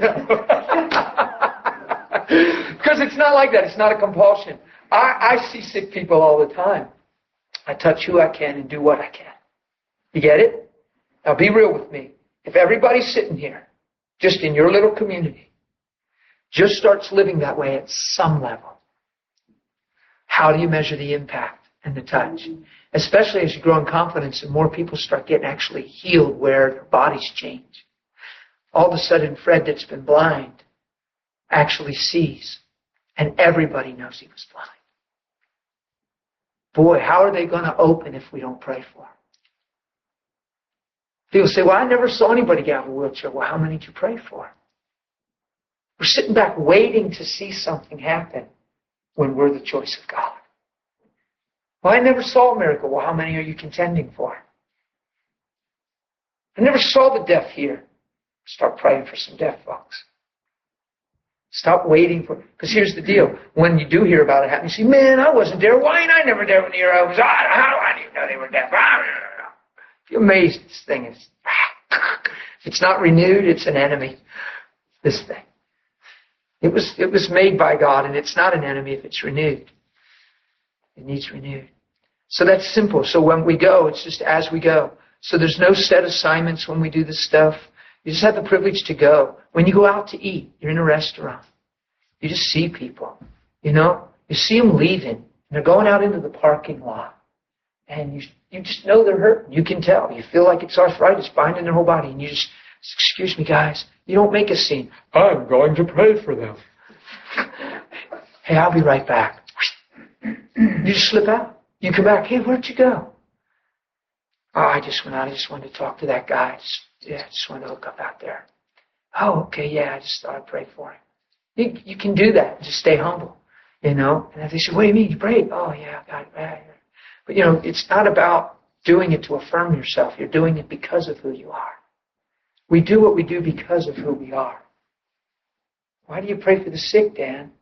today? Because it's not like that. It's not a compulsion. I, I see sick people all the time. I touch who I can and do what I can. You get it? Now be real with me. If everybody's sitting here, just in your little community, just starts living that way at some level, how do you measure the impact and the touch? Especially as you grow in confidence and more people start getting actually healed where their bodies change. All of a sudden, Fred that's been blind actually sees. And everybody knows he was blind. Boy, how are they going to open if we don't pray for them? People say, well, I never saw anybody get out of a wheelchair. Well, how many did you pray for? We're sitting back waiting to see something happen when we're the choice of God. Well, I never saw a miracle. Well, how many are you contending for? I never saw the deaf here. Start praying for some deaf folks. Stop waiting for, because here's the deal. When you do hear about it happen, you say, man, I wasn't there. Why ain't I never there when here I was? How do I even know they were deaf? You're amazed this thing is. If it's not renewed, it's an enemy. This thing. It was, it was made by God, and it's not an enemy if it's renewed. It needs renewed. So that's simple. So when we go, it's just as we go. So there's no set assignments when we do this stuff. You just have the privilege to go. When you go out to eat, you're in a restaurant. You just see people. You know, you see them leaving. And they're going out into the parking lot. And you you just know they're hurting. You can tell. You feel like it's arthritis binding their whole body. And you just, excuse me, guys. You don't make a scene. I'm going to pray for them. Hey, I'll be right back. You just slip out. You come back. Hey, where'd you go? Oh, I just went out. I just wanted to talk to that guy. Just, yeah, I just wanted to look up out there. Oh, okay, yeah, I just thought I'd pray for him. You, you can do that. Just stay humble, you know. And if they say, what do you mean? You prayed? Oh, yeah, God, yeah. But, you know, it's not about doing it to affirm yourself. You're doing it because of who you are. We do what we do because of who we are. Why do you pray for the sick, Dan?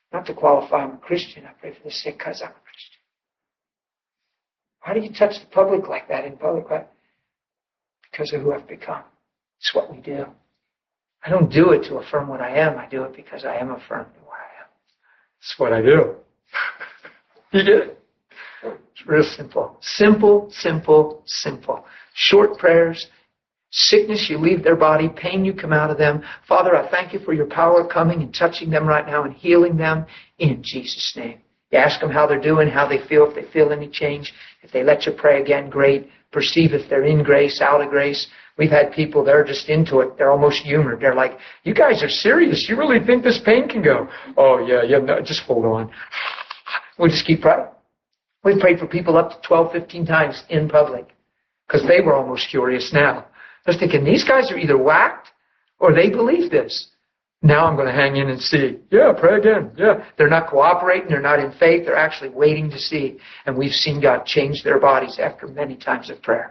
Not to qualify I'm a Christian. I pray for the sick because I'm a Christian. Why do you touch the public like that in public? Right? Because of who I've become. It's what we do. I don't do it to affirm what I am. I do it because I am affirmed in what I am. It's what I do. You get it? It's real simple. Simple, simple, simple. Short prayers. Sickness, you leave their body. Pain, you come out of them. Father, I thank you for your power coming and touching them right now and healing them in Jesus' name. You ask them how they're doing, how they feel, if they feel any change. If they let you pray again, great. Perceive if they're in grace, out of grace. We've had people, they're just into it. They're almost humored. They're like, you guys are serious. You really think this pain can go? Oh, yeah, yeah, no, just hold on. We just keep praying. We prayed for people up to twelve, fifteen times in public because they were almost curious now. I was thinking, these guys are either whacked or they believe this. Now I'm going to hang in and see. Yeah, pray again. Yeah. They're not cooperating. They're not in faith. They're actually waiting to see. And we've seen God change their bodies after many times of prayer.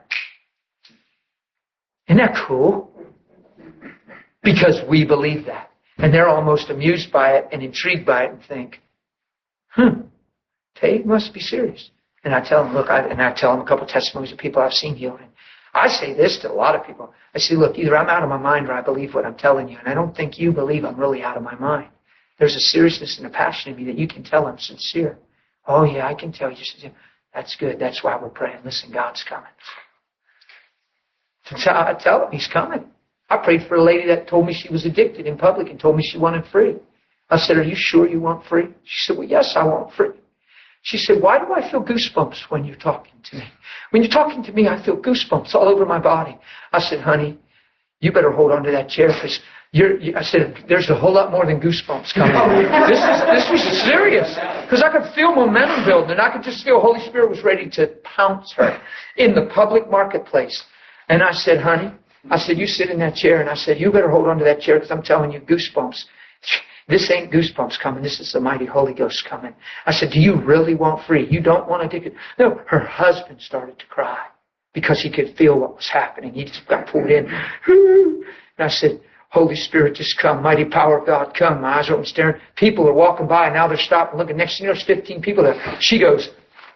Isn't that cool? Because we believe that. And they're almost amused by it and intrigued by it and think, hmm, they must be serious. And I tell them, look, I, and I tell them a couple of testimonies of people I've seen healed. And I say this to a lot of people. I say, look, either I'm out of my mind or I believe what I'm telling you. And I don't think you believe I'm really out of my mind. There's a seriousness and a passion in me that you can tell I'm sincere. Oh, yeah, I can tell you. That's good. That's why we're praying. Listen, God's coming. I tell them He's coming. I prayed for a lady that told me she was addicted in public and told me she wanted free. I said, are you sure you want free? She said, well, yes, I want free. She said, why do I feel goosebumps when you're talking to me? When you're talking to me, I feel goosebumps all over my body. I said, honey, you better hold on to that chair because you're, you, I said, there's a whole lot more than goosebumps coming. this, is, this was serious because I could feel momentum building and I could just feel Holy Spirit was ready to pounce her in the public marketplace. And I said, honey, I said, you sit in that chair. And I said, you better hold on to that chair because I'm telling you, goosebumps. This ain't goosebumps coming. This is the mighty Holy Ghost coming. I said, do you really want free? You don't want to take it? No, her husband started to cry because he could feel what was happening. He just got pulled in. And I said, Holy Spirit, just come. Mighty power of God, come. My eyes are open, staring. People are walking by, and now they're stopping, looking. Next thing you know, there's fifteen people there. She goes,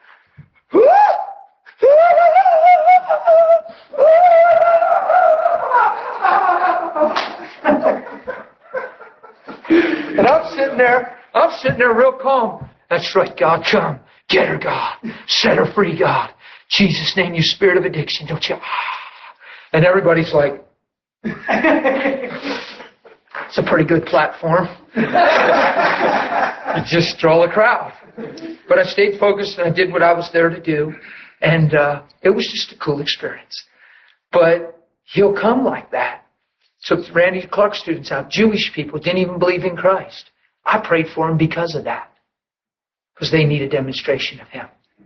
and I'm sitting there, I'm sitting there real calm. That's right, God, come. Get her, God. Set her free, God. Jesus' name, you spirit of addiction, don't you? And everybody's like, it's a pretty good platform. You just draw a crowd. But I stayed focused and I did what I was there to do. And uh, it was just a cool experience. But He'll come like that. So Randy Clark students out, Jewish people didn't even believe in Christ. I prayed for them because of that. Because they need a demonstration of Him.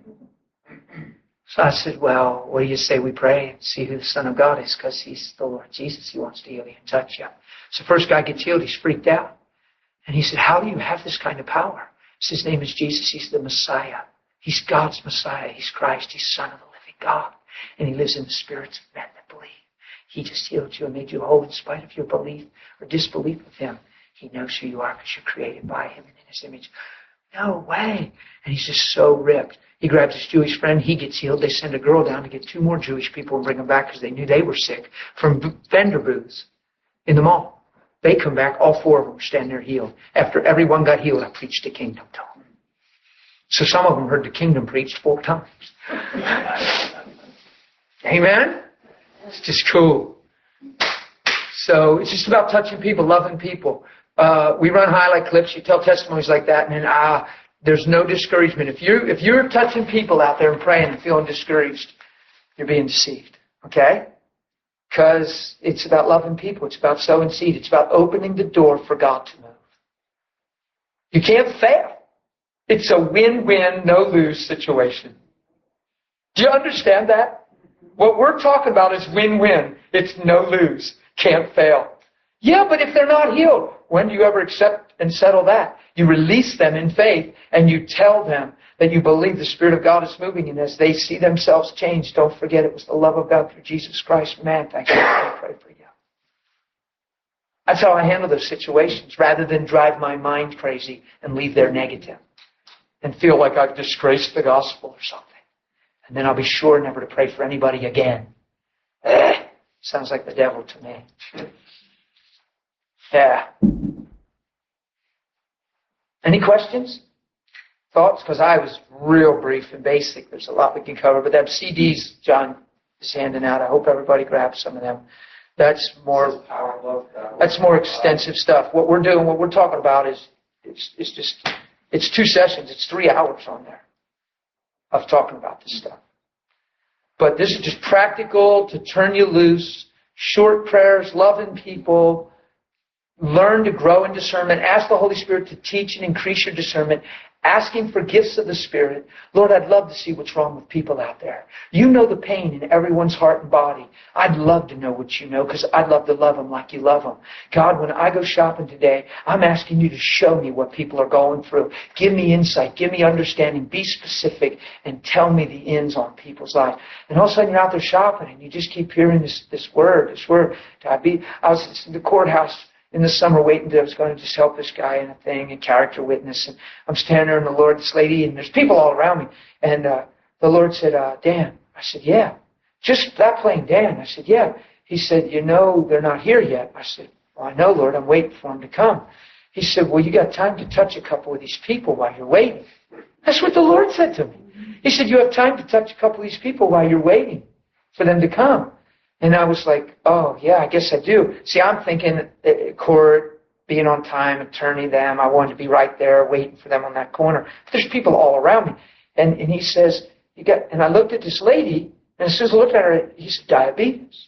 So I said, well, what do you say we pray and see who the Son of God is? Because He's the Lord Jesus. He wants to heal you and touch you. So the first guy gets healed. He's freaked out. And he said, how do you have this kind of power? So his name is Jesus. He's the Messiah. He's God's Messiah. He's Christ. He's Son of the living God. And He lives in the spirits of men that believe. He just healed you and made you whole in spite of your belief or disbelief of Him. He knows who you are because you're created by Him and in His image. No way. And he's just so ripped. He grabs his Jewish friend. He gets healed. They send a girl down to get two more Jewish people and bring them back because they knew they were sick from vendor booths in the mall. They come back. All four of them stand there healed. After everyone got healed, I preached the kingdom to them. So some of them heard the kingdom preached four times. Amen? It's just cool. So it's just about touching people, loving people. Uh, we run highlight clips. You tell testimonies like that, and then ah, there's no discouragement. If you if you're touching people out there and praying and feeling discouraged, you're being deceived. Okay? Because it's about loving people. It's about sowing seed. It's about opening the door for God to move. You can't fail. It's a win-win, no-lose situation. Do you understand that? What we're talking about is win-win. It's no-lose. Can't fail. Yeah, but if they're not healed, when do you ever accept and settle that? You release them in faith and you tell them that you believe the Spirit of God is moving, and as they see themselves change, don't forget it was the love of God through Jesus Christ. Man, thank you. I pray for you. That's how I handle those situations, rather than drive my mind crazy and leave there negative and feel like I've disgraced the gospel or something. And then I'll be sure never to pray for anybody again. Eh, sounds like the devil to me. Yeah. Any questions? Thoughts? Because I was real brief and basic. There's a lot we can cover. But them C Ds John is handing out, I hope everybody grabs some of them. That's more, that's more extensive stuff. What we're doing, what we're talking about is, it's, it's just, it's two sessions. It's three hours on there of talking about this stuff. But this is just practical to turn you loose, short prayers, loving people, learn to grow in discernment, ask the Holy Spirit to teach and increase your discernment, asking for gifts of the Spirit. Lord, I'd love to see what's wrong with people out there. You know the pain in everyone's heart and body. I'd love to know what you know, because I'd love to love them like you love them. God, when I go shopping today, I'm asking you to show me what people are going through. Give me insight. Give me understanding. Be specific and tell me the ends on people's lives. And all of a sudden you're out there shopping and you just keep hearing this, this word, this word. I was in the courthouse in the summer waiting to, I was going to just help this guy in a thing, a character witness. And I'm standing there and the Lord, this lady, and there's people all around me. And uh, the Lord said, uh, Dan. I said, yeah. Just that plain Dan. I said, yeah. He said, you know, they're not here yet. I said, well, I know, Lord. I'm waiting for them to come. He said, well, you got time to touch a couple of these people while you're waiting. That's what the Lord said to me. He said, you have time to touch a couple of these people while you're waiting for them to come. And I was like, oh, yeah, I guess I do. See, I'm thinking uh, court, being on time, attorney, them. I wanted to be right there waiting for them on that corner. But there's people all around me. And, and he says, you got, and I looked at this lady, and as soon as I looked at her, he said, diabetes.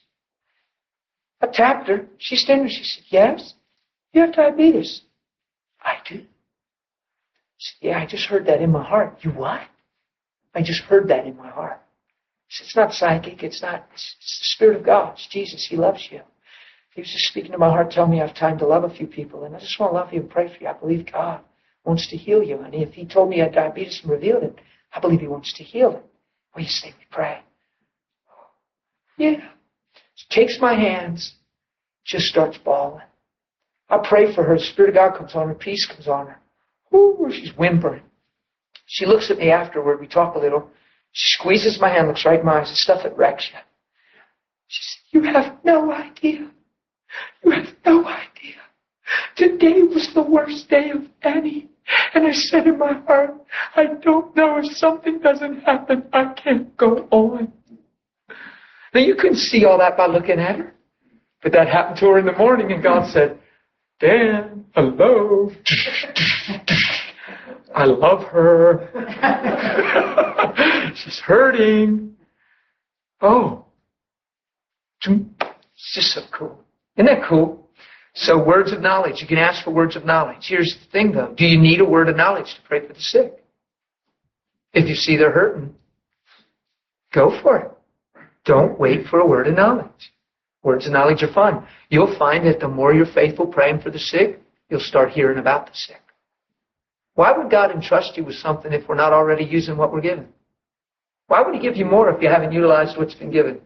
I tapped her. She's standing there. She said, yes, you have diabetes. I do. She said, yeah, I just heard that in my heart. You what? I just heard that in my heart. It's not psychic. It's not. It's, it's the Spirit of God. It's Jesus. He loves you. He was just speaking to my heart, telling me I have time to love a few people. And I just want to love you and pray for you. I believe God wants to heal you. And if He told me I had diabetes and revealed it, I believe He wants to heal it. Will you say we pray? Yeah. She takes my hands, just starts bawling. I pray for her. The Spirit of God comes on her. Peace comes on her. Ooh, she's whimpering. She looks at me afterward. We talk a little. She squeezes my hand, looks right in my eyes. It's stuff that wrecks you. She said, you have no idea. You have no idea. Today was the worst day of any. And I said in my heart, I don't know, if something doesn't happen, I can't go on. Now you couldn't see all that by looking at her. But that happened to her in the morning, and God said, Dan, hello. I love her. She's hurting. Oh. It's just so cool. Isn't that cool? So words of knowledge. You can ask for words of knowledge. Here's the thing, though. Do you need a word of knowledge to pray for the sick? If you see they're hurting, go for it. Don't wait for a word of knowledge. Words of knowledge are fun. You'll find that the more you're faithful praying for the sick, you'll start hearing about the sick. Why would God entrust you with something if we're not already using what we're given? Why would He give you more if you haven't utilized what's been given?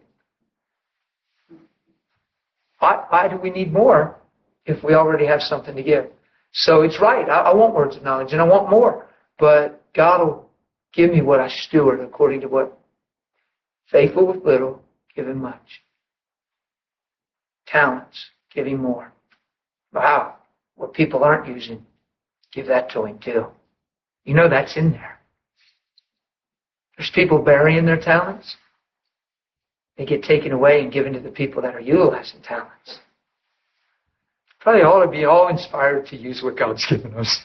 Why, why do we need more if we already have something to give? So it's right. I, I want words of knowledge and I want more. But God will give me what I steward according to what faithful with little, giving much. Talents, giving more. Wow. What people aren't using, give that to Him too. You know that's in there. There's people burying their talents. They get taken away and given to the people that are utilizing talents. Probably ought to be all inspired to use what God's given us.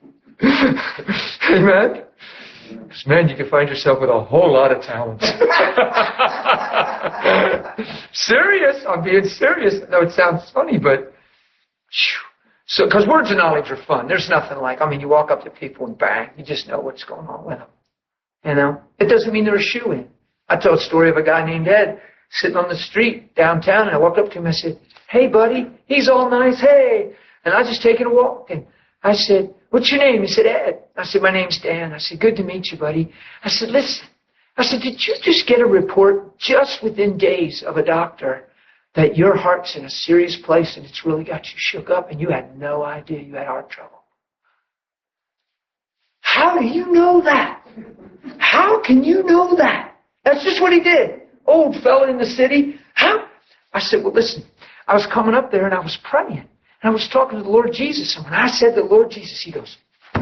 Amen? Because, man, you can find yourself with a whole lot of talents. Serious. I'm being serious. I know it sounds funny, but... Whew. So, because words of knowledge are fun. There's nothing like, I mean, you walk up to people and bang, you just know what's going on with them. You know? It doesn't mean they're a shoo-in. I told a story of a guy named Ed sitting on the street downtown, and I walked up to him and I said, hey, buddy. He's all nice, hey. And I was just taking a walk, and I said, what's your name? He said, Ed. I said, my name's Dan. I said, good to meet you, buddy. I said, listen. I said, did you just get a report just within days of a doctor that your heart's in a serious place and it's really got you shook up and you had no idea you had heart trouble. How do you know that? How can you know that? That's just what he did. Old fella in the city. How? I said, well, listen, I was coming up there and I was praying. And I was talking to the Lord Jesus. And when I said the Lord Jesus, he goes,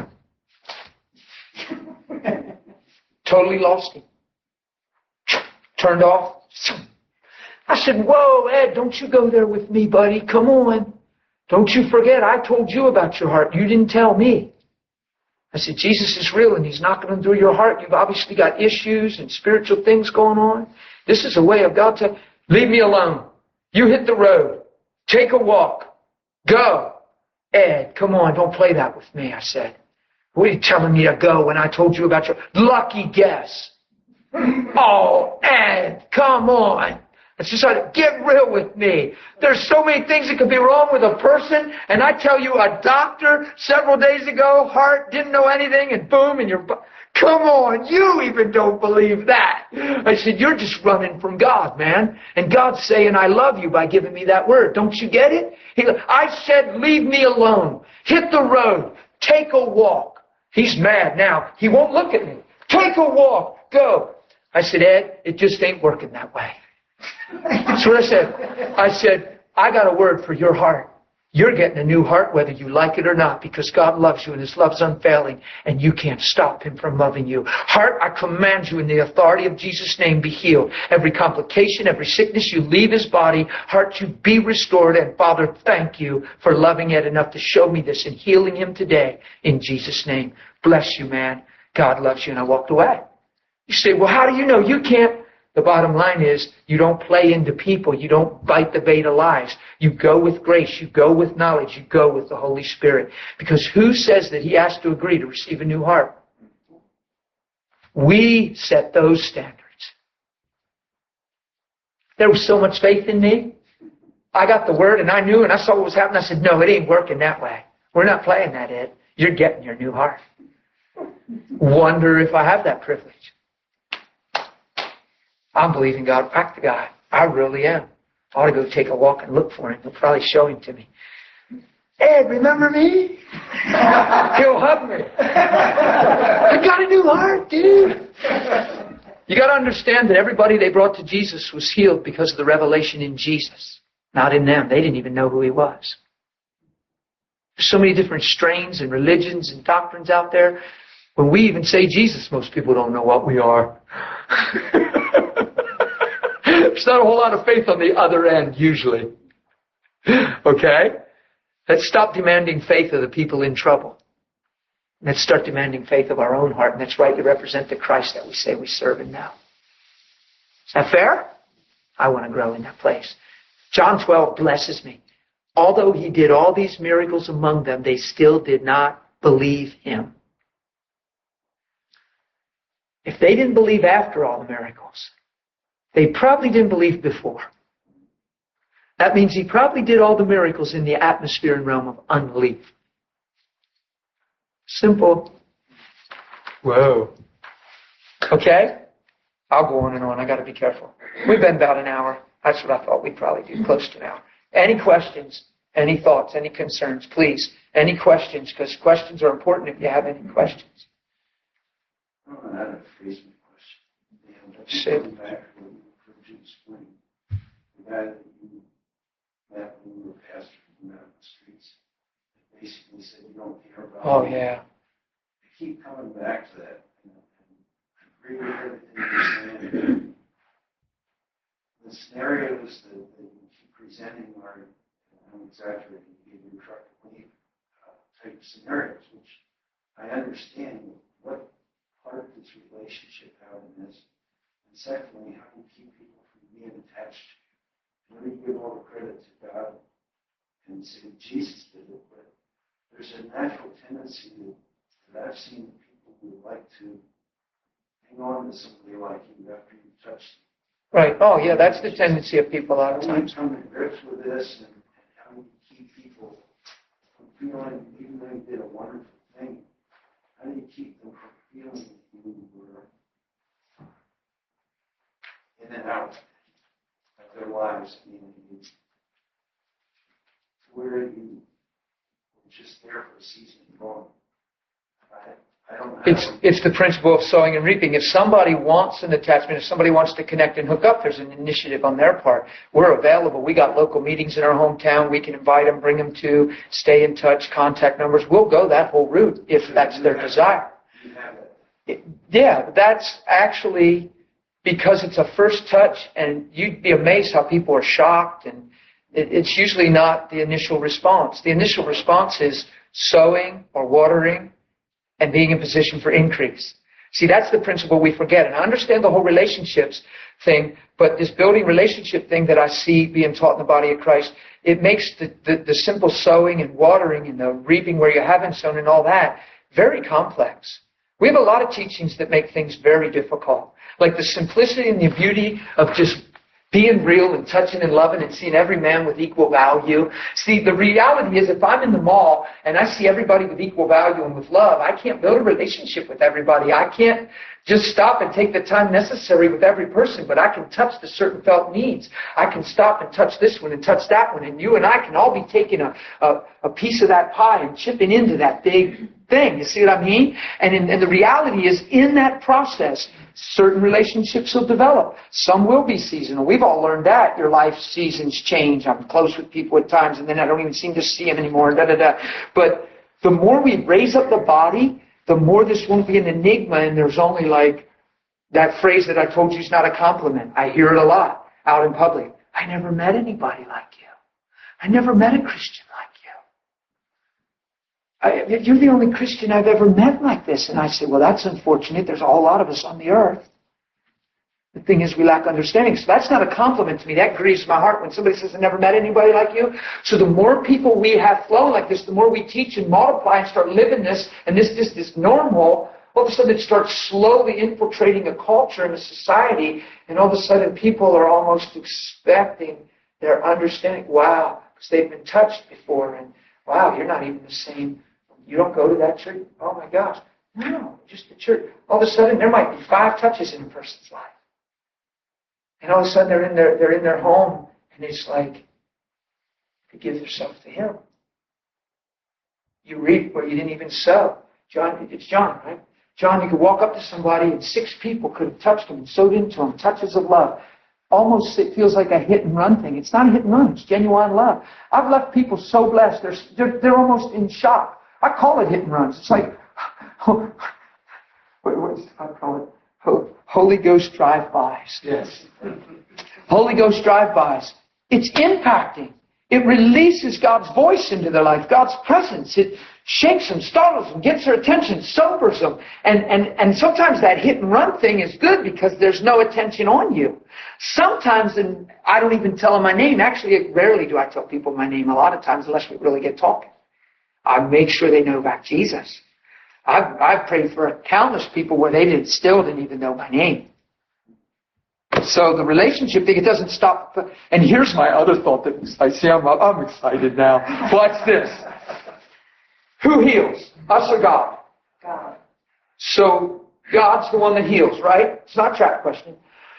totally lost him. Turned off. I said, whoa, Ed, don't you go there with me, buddy. Come on. Don't you forget, I told you about your heart. You didn't tell me. I said, Jesus is real and he's knocking on through your heart. You've obviously got issues and spiritual things going on. This is a way of God to leave me alone. You hit the road. Take a walk. Go. Ed, come on, don't play that with me, I said. What are you telling me to go when I told you about your lucky guess? Oh, Ed, come on. It's just like, get real with me. There's so many things that could be wrong with a person, and I tell you, a doctor several days ago, heart, didn't know anything, and boom, and you're... Come on, you even don't believe that. I said, you're just running from God, man. And God's saying, I love you by giving me that word. Don't you get it? He, I said, leave me alone. Hit the road. Take a walk. He's mad now. He won't look at me. Take a walk. Go. I said, Ed, it just ain't working that way. That's what I said. I said, I got a word for your heart. You're getting a new heart whether you like it or not because God loves you and His love's unfailing and you can't stop Him from loving you. Heart, I command you in the authority of Jesus' name, be healed. Every complication, every sickness, you leave His body. Heart, you be restored. And Father, thank you for loving it enough to show me this and healing him today in Jesus' name. Bless you, man. God loves you. And I walked away. You say, well, how do you know? You can't. The bottom line is, you don't play into people. You don't bite the bait of lies. You go with grace. You go with knowledge. You go with the Holy Spirit. Because who says that he has to agree to receive a new heart? We set those standards. There was so much faith in me. I got the word and I knew and I saw what was happening. I said, no, it ain't working that way. We're not playing that, Ed. You're getting your new heart. Wonder if I have that privilege. I'm believing God back the guy. I really am. I ought to go take a walk and look for him. He'll probably show him to me. Ed, remember me? He'll hug me. I got a new heart, dude. You got to understand that everybody they brought to Jesus was healed because of the revelation in Jesus, not in them. They didn't even know who he was. There's so many different strains and religions and doctrines out there. When we even say Jesus, most people don't know what we are. There's not a whole lot of faith on the other end, usually. Okay? Let's stop demanding faith of the people in trouble. Let's start demanding faith of our own heart, and that's right to represent the Christ that we say we serve in now. Is that fair? I want to grow in that place. John twelve blesses me. Although he did all these miracles among them, they still did not believe him. If they didn't believe after all the miracles, they probably didn't believe before. That means he probably did all the miracles in the atmosphere and realm of unbelief. Simple. Whoa. Okay? I'll go on and on. I got to be careful. We've been about an hour. That's what I thought we'd probably do, close to an hour. Any questions? Any thoughts? Any concerns? Please. Any questions? Because questions are important if you have any questions. Oh, I had a Facebook question. And Sure. going back to from June Spring, the guy that you met when you were pastor from out in the streets, basically said you don't care about. Oh, me. yeah. I keep coming back to that. You know, and I agree with everything you're saying. The scenarios that, that you keep presenting are, I'm exaggerating, you give your truck to leave uh, type scenarios, which I understand what part of this relationship how it is. And secondly, how do you keep people from being attached to you? You know, you give all the credit to God and say Jesus did it, but there's a natural tendency that, that I've seen that people would like to hang on to somebody like you after you touch them. Right. Oh, yeah, that's the tendency of people a lot of How do you times. come to grips with this, and, and how do you keep people from feeling, even though you did a wonderful thing, how do you keep them from feeling that you were in and out of their lives, meaning you where you were just there for a season and gone. I, I don't know. It's, it's the principle of sowing and reaping. If somebody wants an attachment, if somebody wants to connect and hook up, there's an initiative on their part. We're available. We got local meetings in our hometown. We can invite them, bring them to, stay in touch, contact numbers. We'll go that whole route if that's their desire. You have it. It- yeah, that's actually because it's a first touch, and you'd be amazed how people are shocked, and it, it's usually not the initial response. The initial response is sowing or watering and being in position for increase. See, that's the principle we forget. And I understand the whole relationships thing, but this building relationship thing that I see being taught in the body of Christ, it makes the, the, the simple sowing and watering and the reaping where you haven't sown and all that very complex. We have a lot of teachings that make things very difficult. Like the simplicity and the beauty of just being real and touching and loving and seeing every man with equal value. See, the reality is if I'm in the mall and I see everybody with equal value and with love, I can't build a relationship with everybody. I can't just stop and take the time necessary with every person, but I can touch the certain felt needs. I can stop and touch this one and touch that one, and you and I can all be taking a, a, a piece of that pie and chipping into that big thing. You see what I mean? And, in, and the reality is in that process, certain relationships will develop. Some will be seasonal. We've all learned that. Your life seasons change. I'm close with people at times, and then I don't even seem to see them anymore. Da, da, da. But the more we raise up the body, the more this won't be an enigma, and there's only like that phrase that I told you is not a compliment. I hear it a lot out in public. I never met anybody like you. I never met a Christian like you. I, you're the only Christian I've ever met like this. And I say, well, that's unfortunate. There's a whole lot of us on the earth. The thing is, we lack understanding. So that's not a compliment to me. That grieves my heart when somebody says, I never met anybody like you. So the more people we have flowing like this, the more we teach and multiply and start living this, and this this this normal, all of a sudden it starts slowly infiltrating a culture and a society, and all of a sudden people are almost expecting their understanding. Wow, because they've been touched before, and wow, you're not even the same. You don't go to that church? Oh my gosh. No, just the church. All of a sudden there might be five touches in a person's life. And all of a sudden they're in their they're in their home, and it's like they give themselves to Him. You reap where you didn't even sow. John, it's John, right? John, you could walk up to somebody and six people could have touched him and sowed into him, touches of love. Almost it feels like a hit and run thing. It's not a hit and run. It's genuine love. I've left people so blessed. They're they're, they're almost in shock. I call it hit and runs. It's like, oh, what, what is I call it? Holy Ghost drive-bys. Yes. Holy Ghost drive-bys. It's impacting. It releases God's voice into their life, God's presence. It shakes them, startles them, gets their attention, sobers them. And, and, and sometimes that hit and run thing is good because there's no attention on you. Sometimes, and I don't even tell them my name. Actually, rarely do I tell people my name a lot of times unless we really get talking. I make sure they know about Jesus. I've, I've prayed for countless people where they didn't, still didn't even know my name. So the relationship thing, it doesn't stop. And here's my other thought that I see I'm, I'm excited now. Watch this. Who heals? Us or God? God. So God's the one that heals, right? It's not a trap question.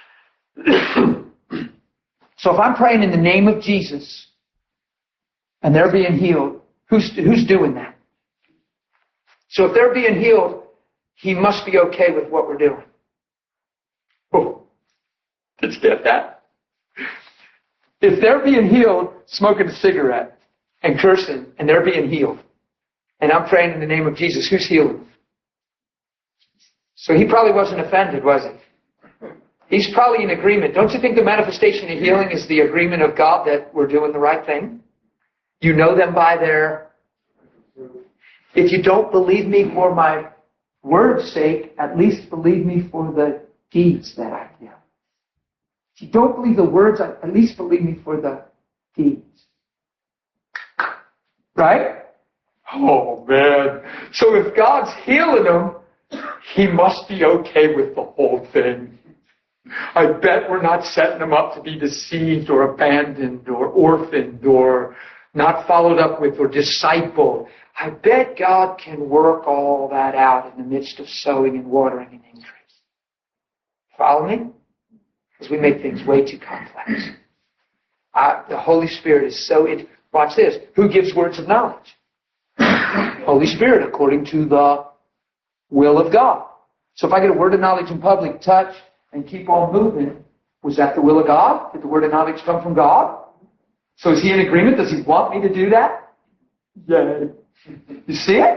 So if I'm praying in the name of Jesus and they're being healed, who's, who's doing that? So if they're being healed, He must be okay with what we're doing. Oh, did you get that? If they're being healed, smoking a cigarette and cursing, and they're being healed, and I'm praying in the name of Jesus, who's healing? So He probably wasn't offended, was He? He's probably in agreement. Don't you think the manifestation of healing is the agreement of God that we're doing the right thing? You know them by their... If you don't believe me for my word's sake, at least believe me for the deeds that I do. If you don't believe the words, at least believe me for the deeds. Right? Oh, man. So if God's healing them, He must be okay with the whole thing. I bet we're not setting them up to be deceived or abandoned or orphaned or not followed up with or discipled. I bet God can work all that out in the midst of sowing and watering and increase. Follow me? Because we make things way too complex. Uh, the Holy Spirit is so... It, Watch this. Who gives words of knowledge? Holy Spirit, according to the will of God. So if I get a word of knowledge in public, touch, and keep on moving, was that the will of God? Did the word of knowledge come from God? So is he in agreement? Does he want me to do that? Yay. You see it?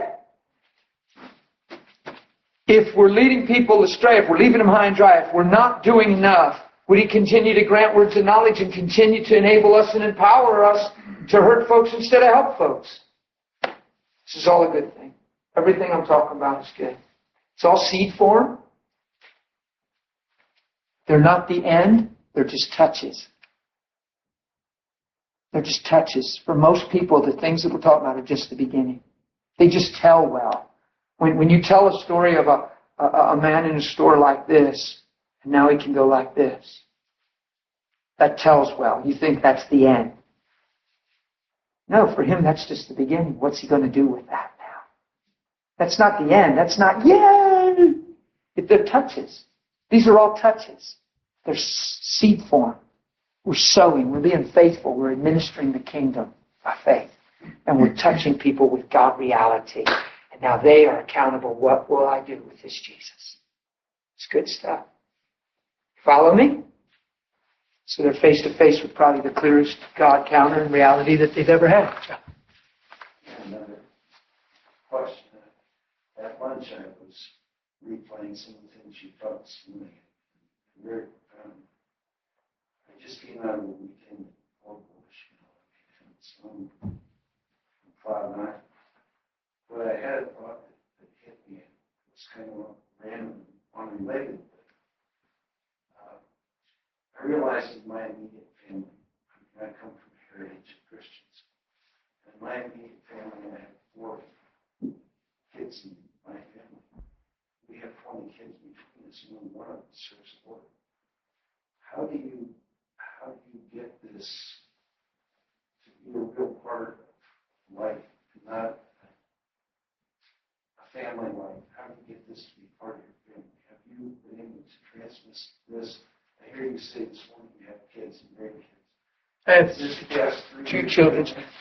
If we're leading people astray, if we're leaving them high and dry, if we're not doing enough, would he continue to grant words of knowledge and continue to enable us and empower us to hurt folks instead of help folks? This is all a good thing. Everything I'm talking about is good. It's all seed form. They're not the end. They're just touches. They're just touches. For most people, the things that we're talking about are just the beginning. They just tell well. When, when you tell a story of a, a, a man in a store like this, and now he can go like this, that tells well. You think that's the end. No, for him, that's just the beginning. What's he going to do with that now? That's not the end. That's not, yay! They're touches. These are all touches. They're seed form. We're sowing. We're being faithful. We're administering the kingdom by faith. And we're touching people with God reality. And now they are accountable. What will I do with this Jesus? It's good stuff. Follow me? So they're face to face with probably the clearest God counter in reality that they've ever had. Another question. At lunch, I was replaying some of the things you taught this morning. Very profound. I just came out of a weekend at Fort Bush, you know, and it's on from five nine. But I had a thought that, that hit me. It was kind of random, unrelated. But, uh, I realized that my immediate family, I come from a heritage of Christians, and my immediate family, I have four kids in my family. We have twenty kids between us, and only one of them serves the Lord. How do you, how do you get this to be a real part of life, not a family life? How do you get this to be part of your family? Have you been able to transmit this? I hear you say this morning you have kids and grandkids. I have yes, two children.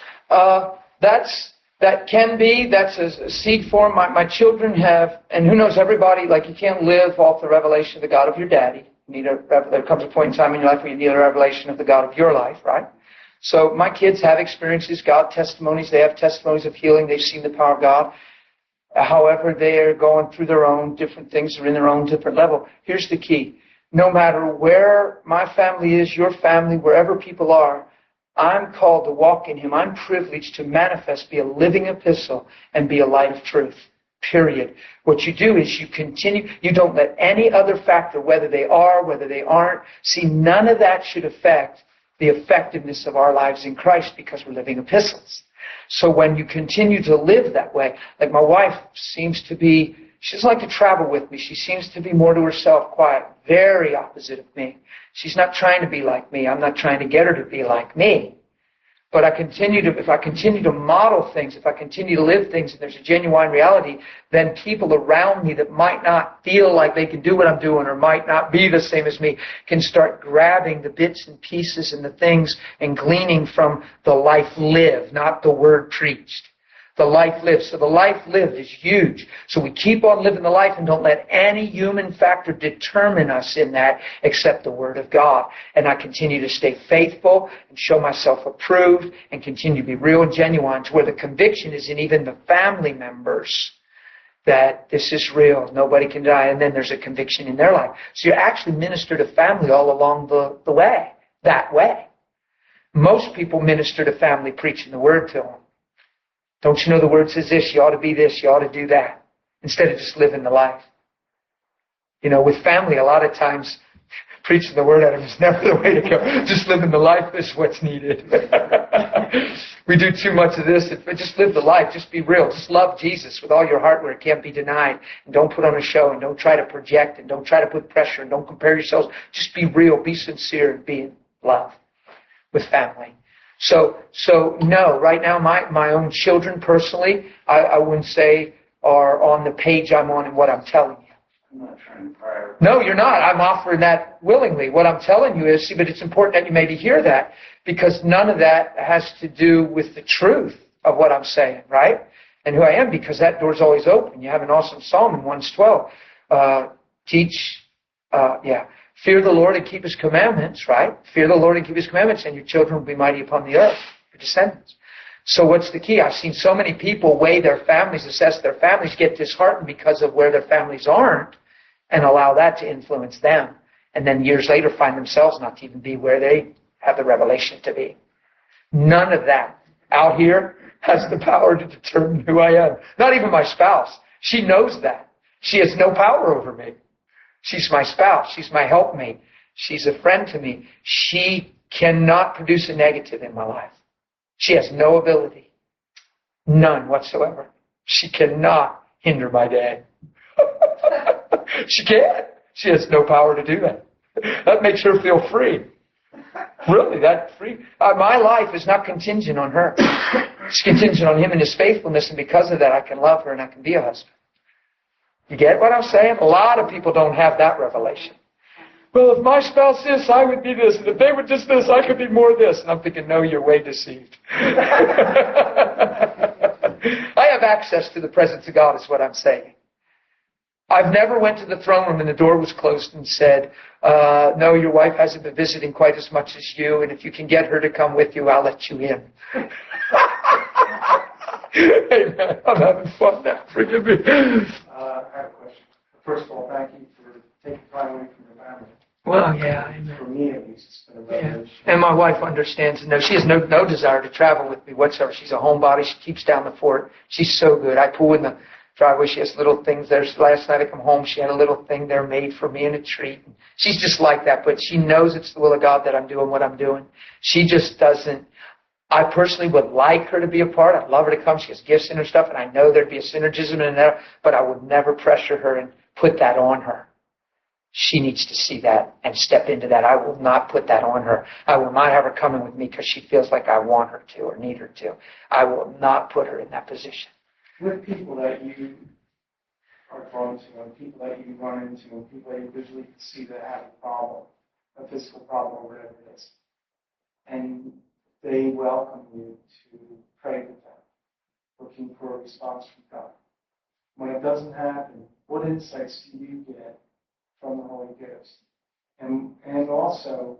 Uh, that's that can be. That's a, a seed form. My, my children have, and who knows, everybody, like you can't live off the revelation of the God of your daddy. You need a, there comes a point in time in your life where you need a revelation of the God of your life, right? So my kids have experiences, God testimonies. They have testimonies of healing. They've seen the power of God. However, they are going through their own different things. They're in their own different level. Here's the key. No matter where my family is, your family, wherever people are, I'm called to walk in Him. I'm privileged to manifest, be a living epistle, and be a light of truth. Period. What you do is you continue, you don't let any other factor, whether they are, whether they aren't, see, none of that should affect the effectiveness of our lives in Christ because we're living epistles. So when you continue to live that way, like my wife seems to be, she doesn't like to travel with me. She seems to be more to herself, quiet, very opposite of me. She's not trying to be like me. I'm not trying to get her to be like me. But I continue to, if I continue to model things, if I continue to live things, and there's a genuine reality, then people around me that might not feel like they can do what I'm doing or might not be the same as me can start grabbing the bits and pieces and the things and gleaning from the life lived, not the word preached. The life lived. So the life lived is huge. So we keep on living the life and don't let any human factor determine us in that except the Word of God. And I continue to stay faithful and show myself approved and continue to be real and genuine to where the conviction is in even the family members that this is real. Nobody can die. And then there's a conviction in their life. So you actually minister to family all along the, the way, that way. Most people minister to family preaching the Word to them. Don't you know the Word says this, you ought to be this, you ought to do that, instead of just living the life. You know, with family, a lot of times, preaching the Word at them is never the way to go. Just living the life is what's needed. We do too much of this. Just live the life. Just be real. Just love Jesus with all your heart where it can't be denied. And don't put on a show, and don't try to project, and don't try to put pressure, and don't compare yourselves. Just be real, be sincere, and be in love with family. So, so no, right now my, my own children personally, I, I wouldn't say are on the page I'm on and what I'm telling you. I'm not trying to prior. No, you're not. I'm offering that willingly. What I'm telling you is, see, but it's important that you maybe hear that, because none of that has to do with the truth of what I'm saying, right? And who I am, because that door's always open. You have an awesome psalm in one twelve. Uh, teach, uh, yeah, fear the Lord and keep His commandments, right? Fear the Lord and keep His commandments, and your children will be mighty upon the earth, your descendants. So what's the key? I've seen so many people weigh their families, assess their families, get disheartened because of where their families aren't, and allow that to influence them. And then years later find themselves not to even be where they have the revelation to be. None of that out here has the power to determine who I am. Not even my spouse. She knows that. She has no power over me. She's my spouse. She's my helpmate. She's a friend to me. She cannot produce a negative in my life. She has no ability. None whatsoever. She cannot hinder my day. She can't. She has no power to do that. That makes her feel free. Really, that free. Uh, my life is not contingent on her. It's contingent on Him and His faithfulness, and because of that, I can love her and I can be a husband. You get what I'm saying? A lot of people don't have that revelation. Well, if my spouse this, I would be this. And if they would just this, I could be more this. And I'm thinking, no, you're way deceived. I have access to the presence of God, is what I'm saying. I've never went to the throne room and the door was closed and said, uh, no, your wife hasn't been visiting quite as much as you, and if you can get her to come with you, I'll let you in. Hey, man, I'm having fun now. Forgive me. Uh, I have a question. First of all, thank you for taking time away from your family. Well, yeah, amen. For me, at least, it's been a revelation. Yeah. And my wife understands and knows. She has no, no desire to travel with me whatsoever. She's a homebody. She keeps down the fort. She's so good. I pull in the driveway. She has little things there. Last night I come home, she had a little thing there made for me and a treat. She's just like that, but she knows it's the will of God that I'm doing what I'm doing. She just doesn't. I personally would like her to be a part. I'd love her to come. She has gifts in her stuff, and I know there'd be a synergism in there, but I would never pressure her and put that on her. She needs to see that and step into that. I will not put that on her. I will not have her coming with me because she feels like I want her to or need her to. I will not put her in that position. With people that you are drawn to, and people that you run into, and people that you visually can see that have a problem, a physical problem, or whatever it is, and they welcome you to pray with them, looking for a response from God. When it doesn't happen, what insights do you get from the Holy Ghost? And and also,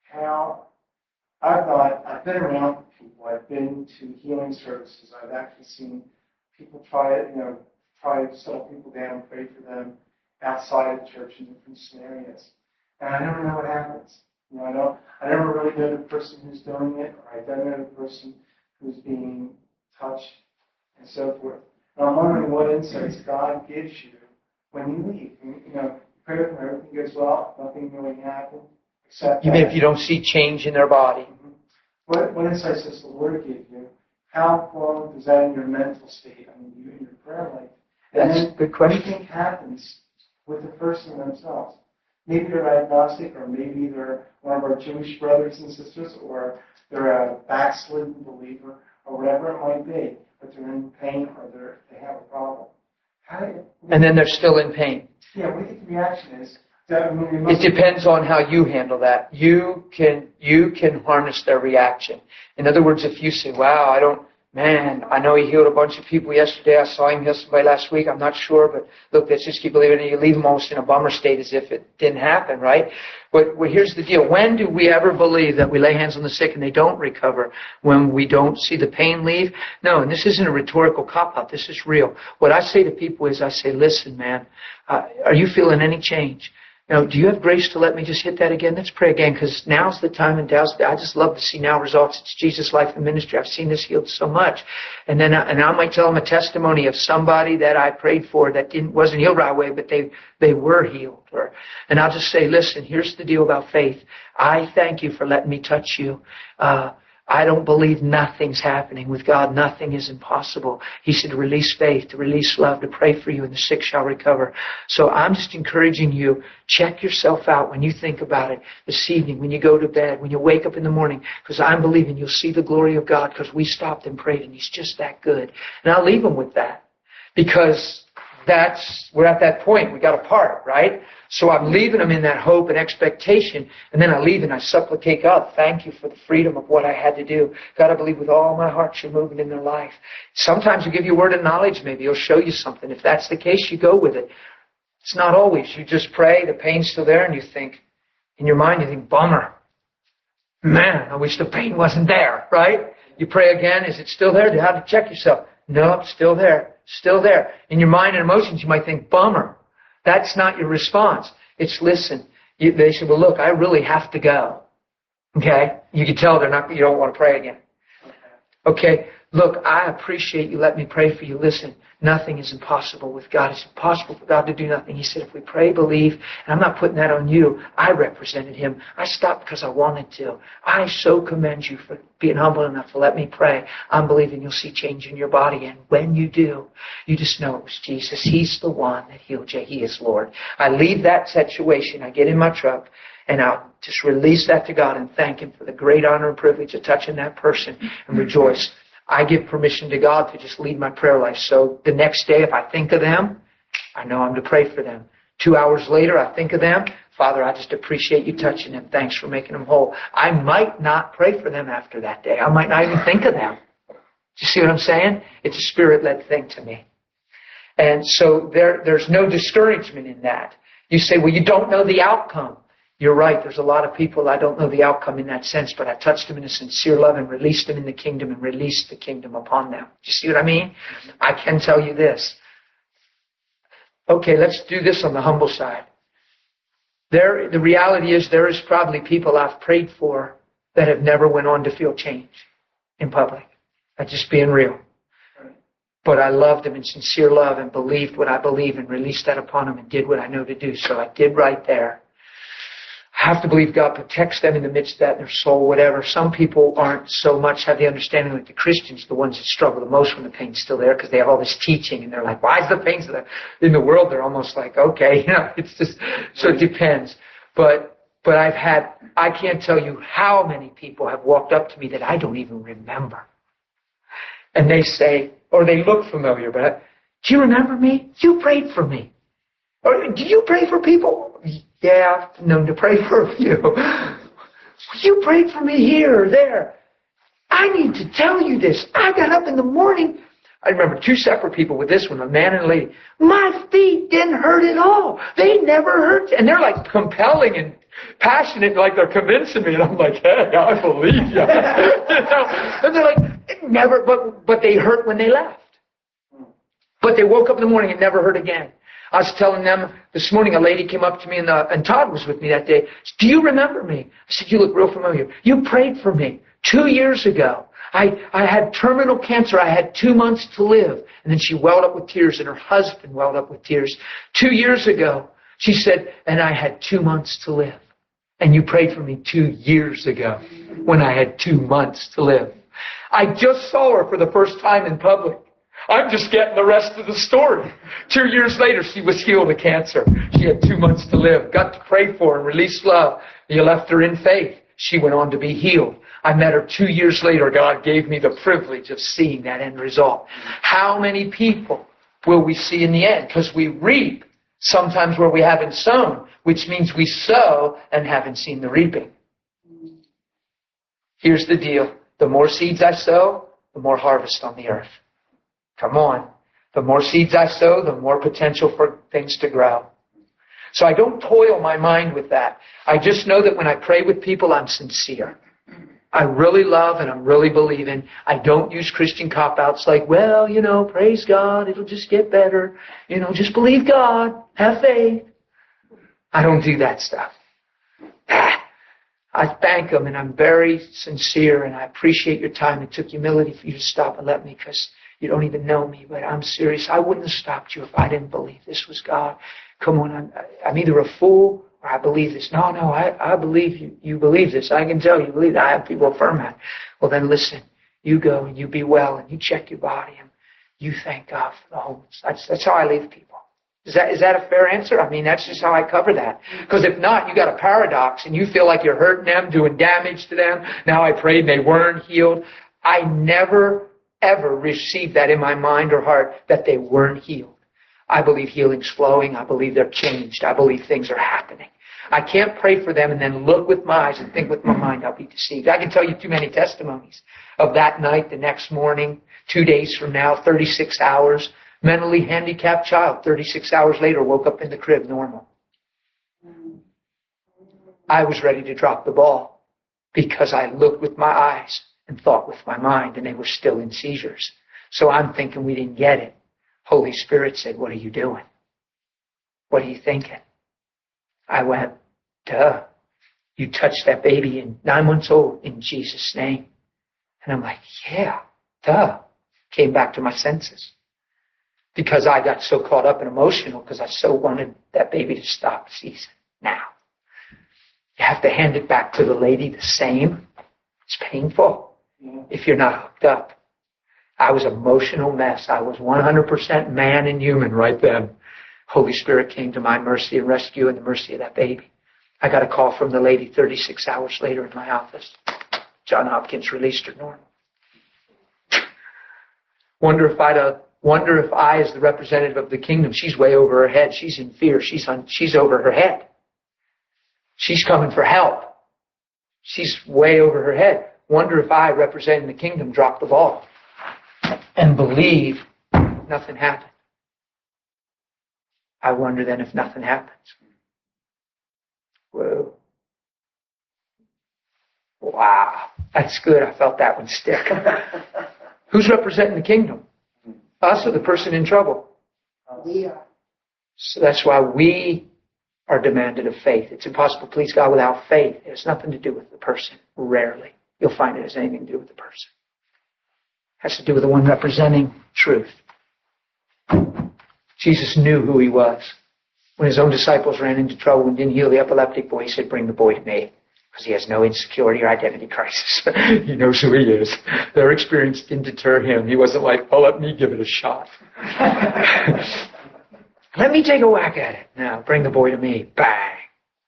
how I've not, I've been around people, I've been to healing services, I've actually seen people try it, you know, try to settle people down and pray for them outside of church in different scenarios. And I never know what happens. You know, I don't, I never really know the person who's doing it, or I don't know the person who's being touched, and so forth. And I'm wondering what insights God gives you when you leave. You know, you pray with them, everything goes well, nothing really happened, except You mean that. if you don't see change in their body? Mhm. What, what insights does the Lord give you? How long does that in your mental state, I mean, you in your prayer life? And That's then a good question. what do you think happens with the person themselves? Maybe they're agnostic, or maybe they're one of our Jewish brothers and sisters, or they're a backslidden believer, or whatever it might be, but they're in pain or they're, they have a problem. How do you, And then they're still in pain. yeah, what do you think the reaction is? That, I mean, they must- It depends on how you handle that. You can you can harness their reaction. In other words, if you say, wow, I don't, man, I know he healed a bunch of people yesterday. I saw him heal somebody last week. I'm not sure, but look, let's just keep believing. And you leave them almost in a bummer state as if it didn't happen, right? But well, here's the deal. When do we ever believe that we lay hands on the sick and they don't recover? When we don't see the pain leave? No, and this isn't a rhetorical cop-out. This is real. What I say to people is I say, listen, man, uh, are you feeling any change? You know, do you have grace to let me just hit that again? Let's pray again, because now's the time, and now's the, I just love to see now results. It's Jesus' life and ministry. I've seen this healed so much. And then I, and I might tell them a testimony of somebody that I prayed for that didn't wasn't healed right away, but they they were healed. Or, and I'll just say, listen, here's the deal about faith. I thank you for letting me touch you. Uh, I don't believe nothing's happening. With God, nothing is impossible. He said to release faith, to release love, to pray for you, and the sick shall recover. So I'm just encouraging you, check yourself out when you think about it this evening, when you go to bed, when you wake up in the morning, because I'm believing you'll see the glory of God, because we stopped and prayed, and He's just that good. And I'll leave them with that, because that's, we're at that point. We got to part, right? So I'm leaving them in that hope and expectation. And then I leave and I supplicate, God, thank you for the freedom of what I had to do. God, I believe with all my heart you're moving in their life. Sometimes He'll give you a word of knowledge, maybe He'll show you something. If that's the case, you go with it. It's not always. You just pray, the pain's still there, and you think, in your mind, you think, bummer. Man, I wish the pain wasn't there, right? You pray again, is it still there? You have to check yourself. No, it's still there. Still there. In your mind and emotions, you might think, bummer. That's not your response. It's listen. You, they say, well, look, I really have to go. Okay? You can tell they're not. You don't want to pray again. Okay? Look, I appreciate you letting me pray for you. Listen, nothing is impossible with God. It's impossible for God to do nothing. He said, if we pray, believe, and I'm not putting that on you. I represented Him. I stopped because I wanted to. I so commend you for being humble enough to let me pray. I'm believing you'll see change in your body. And when you do, you just know it was Jesus. He's the one that healed you. He is Lord. I leave that situation. I get in my truck. And I'll just release that to God and thank Him for the great honor and privilege of touching that person and rejoice. I give permission to God to just lead my prayer life. So the next day, if I think of them, I know I'm to pray for them. Two hours later, I think of them. Father, I just appreciate you touching them. Thanks for making them whole. I might not pray for them after that day. I might not even think of them. Do you see what I'm saying? It's a Spirit-led thing to me. And so there, there's no discouragement in that. You say, well, you don't know the outcome. You're right. There's a lot of people I don't know the outcome in that sense, but I touched them in a sincere love and released them in the kingdom and released the kingdom upon them. Do you see what I mean? I can tell you this. Okay, let's do this on the humble side. There, the reality is there is probably people I've prayed for that have never went on to feel change in public. I'm just being real. But I loved them in sincere love and believed what I believe and released that upon them and did what I know to do. So I did right there. I have to believe God protects them in the midst of that in their soul, whatever. Some people aren't so much have the understanding like the Christians, the ones that struggle the most when the pain's still there because they have all this teaching and they're like, why is the pain still there? In the world, they're almost like, okay, you know, it's just, so it depends. But, but I've had, I can't tell you how many people have walked up to me that I don't even remember. And they say, or they look familiar, but do you remember me? You prayed for me. Or do you pray for people? Yeah, I've known to pray for you. You prayed for me here or there. I need to tell you this. I got up in the morning. I remember two separate people with this one, a man and a lady. My feet didn't hurt at all. They never hurt. And they're like compelling and passionate, like they're convincing me. And I'm like, hey, I believe you. You know? And they're like, it never, but, but they hurt when they left. But they woke up in the morning and never hurt again. I was telling them this morning, a lady came up to me, and, uh, and Todd was with me that day. Said, do you remember me? I said, you look real familiar. You prayed for me two years ago. I, I had terminal cancer. I had two months to live. And then she welled up with tears, and her husband welled up with tears. Two years ago, she said, and I had two months to live. And you prayed for me two years ago when I had two months to live. I just saw her for the first time in public. I'm just getting the rest of the story. Two years later, she was healed of cancer. She had two months to live. Got to pray for her and release love. You left her in faith. She went on to be healed. I met her two years later. God gave me the privilege of seeing that end result. How many people will we see in the end? Because we reap sometimes where we haven't sown, which means we sow and haven't seen the reaping. Here's the deal. The more seeds I sow, the more harvest on the earth. Come on. The more seeds I sow, the more potential for things to grow. So I don't toil my mind with that. I just know that when I pray with people, I'm sincere. I really love and I'm really believing. I don't use Christian cop-outs like, well, you know, praise God, it'll just get better. You know, just believe God, have faith. I don't do that stuff. I thank them, and I'm very sincere, and I appreciate your time. It took humility for you to stop and let me, because you don't even know me, but I'm serious. I wouldn't have stopped you if I didn't believe this was God. Come on, I'm, I'm either a fool or I believe this. No, no, I, I believe you. You believe this. I can tell you believe that. I have people affirm that. Well, then listen. You go and you be well and you check your body and you thank God for the wholeness. That's, that's how I leave people. Is that, is that a fair answer? I mean, that's just how I cover that. Because if not, you got a paradox and you feel like you're hurting them, doing damage to them. Now I prayed and they weren't healed. I never ever received that in my mind or heart that they weren't healed. I believe healing's flowing. I believe they're changed. I believe things are happening. I can't pray for them and then look with my eyes and think with my mind I'll be deceived. I can tell you too many testimonies of that night, the next morning, two days from now, thirty-six hours, mentally handicapped child, thirty-six hours later, woke up in the crib normal. I was ready to drop the ball because I looked with my eyes and thought with my mind, and they were still in seizures. So I'm thinking we didn't get it. Holy Spirit said, what are you doing? What are you thinking? I went, duh. You touched that baby in nine months old in Jesus' name. And I'm like, yeah, duh. Came back to my senses. Because I got so caught up and emotional because I so wanted that baby to stop seizing. Now, you have to hand it back to the lady the same. It's painful if you're not hooked up. I was an emotional mess. I was one hundred percent man and human right then. Holy Spirit came to my mercy and rescue and the mercy of that baby. I got a call from the lady thirty-six hours later in my office. John Hopkins released her normal. Wonder if I'd uh, wonder if I, as the representative of the kingdom, she's way over her head. She's in fear. She's on. She's over her head. She's coming for help. She's way over her head. Wonder if I, representing the kingdom, dropped the ball and believe nothing happened. I wonder then if nothing happens. Whoa. Wow. That's good. I felt that one stick. Who's representing the kingdom? Us or the person in trouble? We are. So that's why we are demanded of faith. It's impossible to please God without faith. It has nothing to do with the person. Rarely. You'll find it has anything to do with the person. It has to do with the one representing truth. Jesus knew who he was. When his own disciples ran into trouble and didn't heal the epileptic boy, he said, bring the boy to me. Because he has no insecurity or identity crisis. He knows who he is. Their experience didn't deter him. He wasn't like, oh, let me give it a shot. Let me take a whack at it. Now, bring the boy to me. Bang.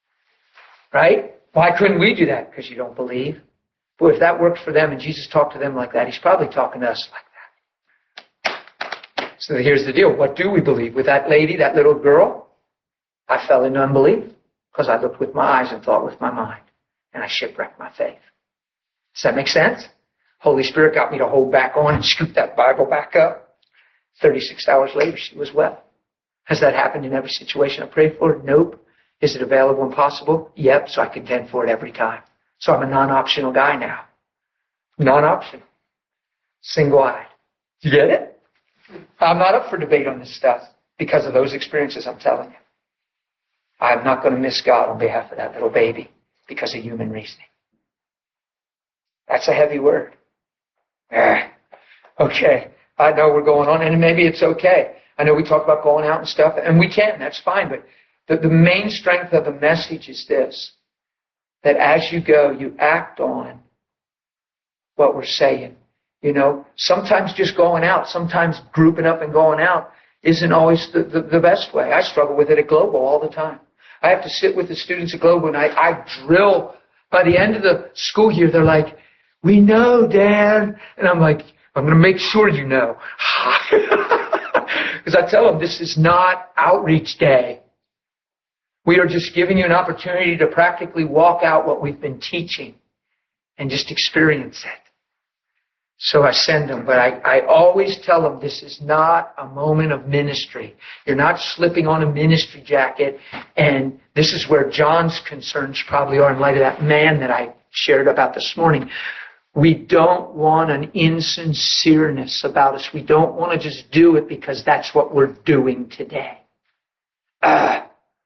Right? Why couldn't we do that? Because you don't believe. Boy, if that worked for them and Jesus talked to them like that, he's probably talking to us like that. So here's the deal. What do we believe? With that lady, that little girl, I fell into unbelief because I looked with my eyes and thought with my mind. And I shipwrecked my faith. Does that make sense? Holy Spirit got me to hold back on and scoop that Bible back up. thirty-six hours later, she was well. Has that happened in every situation I prayed for? Nope. Is it available and possible? Yep, so I contend for it every time. So I'm a non-optional guy now. Non-optional. Single-eyed. You get it? I'm not up for debate on this stuff because of those experiences, I'm telling you. I'm not going to miss God on behalf of that little baby because of human reasoning. That's a heavy word. Ah, okay, I know we're going on, and maybe it's okay. I know we talk about going out and stuff, and we can, that's fine, but the, the main strength of the message is this, that as you go, you act on what we're saying. You know, sometimes just going out, sometimes grouping up and going out isn't always the, the, the best way. I struggle with it at Global all the time. I have to sit with the students at Global and I, I drill. By the end of the school year, they're like, we know, Dad. And I'm like, I'm going to make sure you know. Because I tell them this is not outreach day. We are just giving you an opportunity to practically walk out what we've been teaching and just experience it. So I send them, but I, I always tell them this is not a moment of ministry. You're not slipping on a ministry jacket, and this is where John's concerns probably are in light of that man that I shared about this morning. We don't want an insincereness about us. We don't want to just do it because that's what we're doing today. Uh,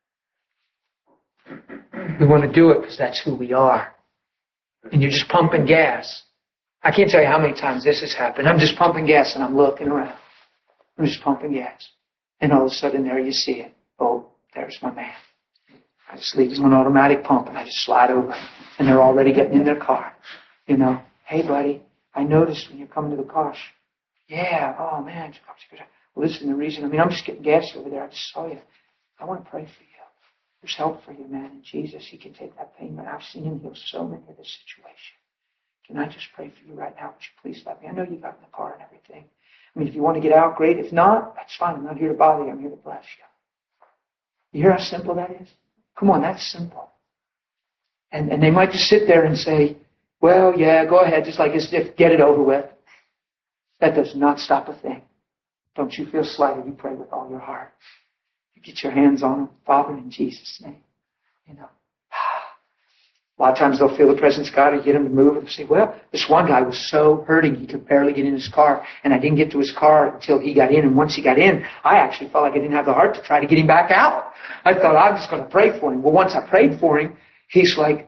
we want to do it because that's who we are. And you're just pumping gas. I can't tell you how many times this has happened. I'm just pumping gas and I'm looking around. I'm just pumping gas. And all of a sudden there you see it. Oh, there's my man. I just leave him on automatic pump and I just slide over. And they're already getting in their car. You know, hey buddy, I noticed when you come to the car. Yeah, oh man. Well, listen, the reason, I mean, I'm just getting gas over there. I just saw you. I want to pray for you. There's help for you, man. In Jesus, he can take that pain. But I've seen him heal so many of this situation. Can I just pray for you right now? Would you please let me? I know you got in the car and everything. I mean, if you want to get out, great. If not, that's fine. I'm not here to bother you. I'm here to bless you. You hear how simple that is? Come on, that's simple. And and they might just sit there and say, well, yeah, go ahead, just like as if get it over with. That does not stop a thing. Don't you feel slighted. You pray with all your heart. You get your hands on them. Father, in Jesus' name. You know. A lot of times they'll feel the presence of God and get them to move and say, well, this one guy was so hurting he could barely get in his car, and I didn't get to his car until he got in, and once he got in, I actually felt like I didn't have the heart to try to get him back out. I thought I was just going to pray for him. Well, once I prayed for him, he's like,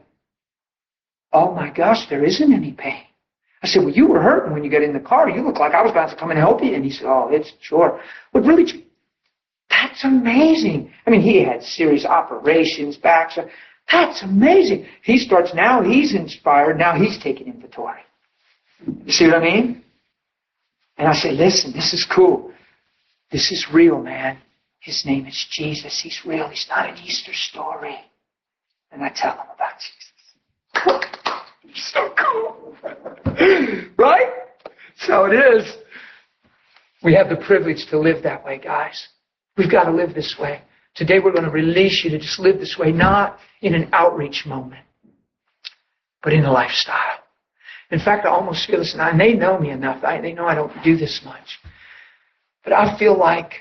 oh my gosh, there isn't any pain. I said, well, you were hurting when you got in the car. You look like I was about to come and help you. And he said, oh, it's sure. But really, that's amazing. I mean, he had serious operations, back. That's amazing. He starts now, he's inspired. Now he's taking inventory. You see what I mean? And I say, listen, this is cool. This is real, man. His name is Jesus. He's real. He's not an Easter story. And I tell him about Jesus. So cool. Right? So it is. We have the privilege to live that way, guys. We've got to live this way. Today we're going to release you to just live this way, not in an outreach moment, but in a lifestyle. In fact, I almost feel this, and they know me enough. I, they know I don't do this much. But I feel like,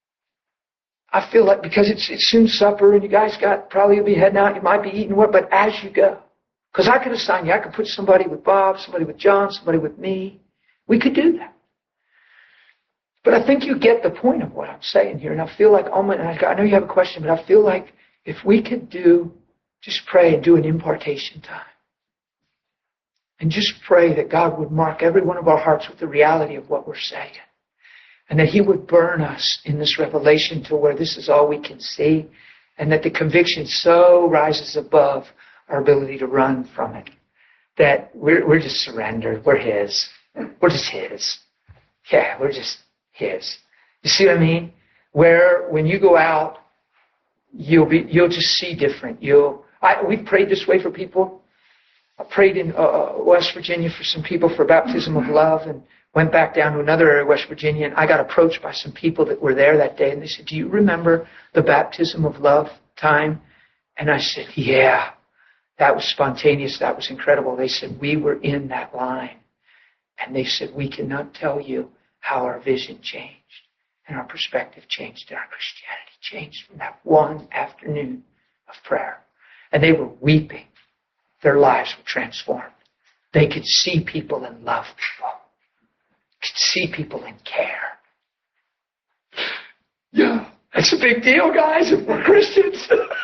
I feel like because it's, it's soon supper, and you guys got, probably you'll be heading out, you might be eating what, but as you go. Because I could assign you, I could put somebody with Bob, somebody with John, somebody with me. We could do that. But I think you get the point of what I'm saying here. And I feel like, oh my, I know you have a question, but I feel like if we could do, just pray and do an impartation time. And just pray that God would mark every one of our hearts with the reality of what we're saying. And that He would burn us in this revelation to where this is all we can see. And that the conviction so rises above our ability to run from it. That we're, we're just surrendered. We're His. We're just His. Yeah, we're just His. You see what I mean? Where when you go out, you'll be you'll just see different. You'll I, we've prayed this way for people. I prayed in uh, West Virginia for some people for baptism of love, and went back down to another area of West Virginia, and I got approached by some people that were there that day, and they said, "Do you remember the baptism of love time?" And I said, "Yeah, that was spontaneous. That was incredible." They said, "We were in that line," and they said, "We cannot tell you how our vision changed and our perspective changed and our Christianity changed from that one afternoon of prayer." And they were weeping. Their lives were transformed. They could see people and love people. Could see people and care. Yeah, that's a big deal, guys, if we're Christians.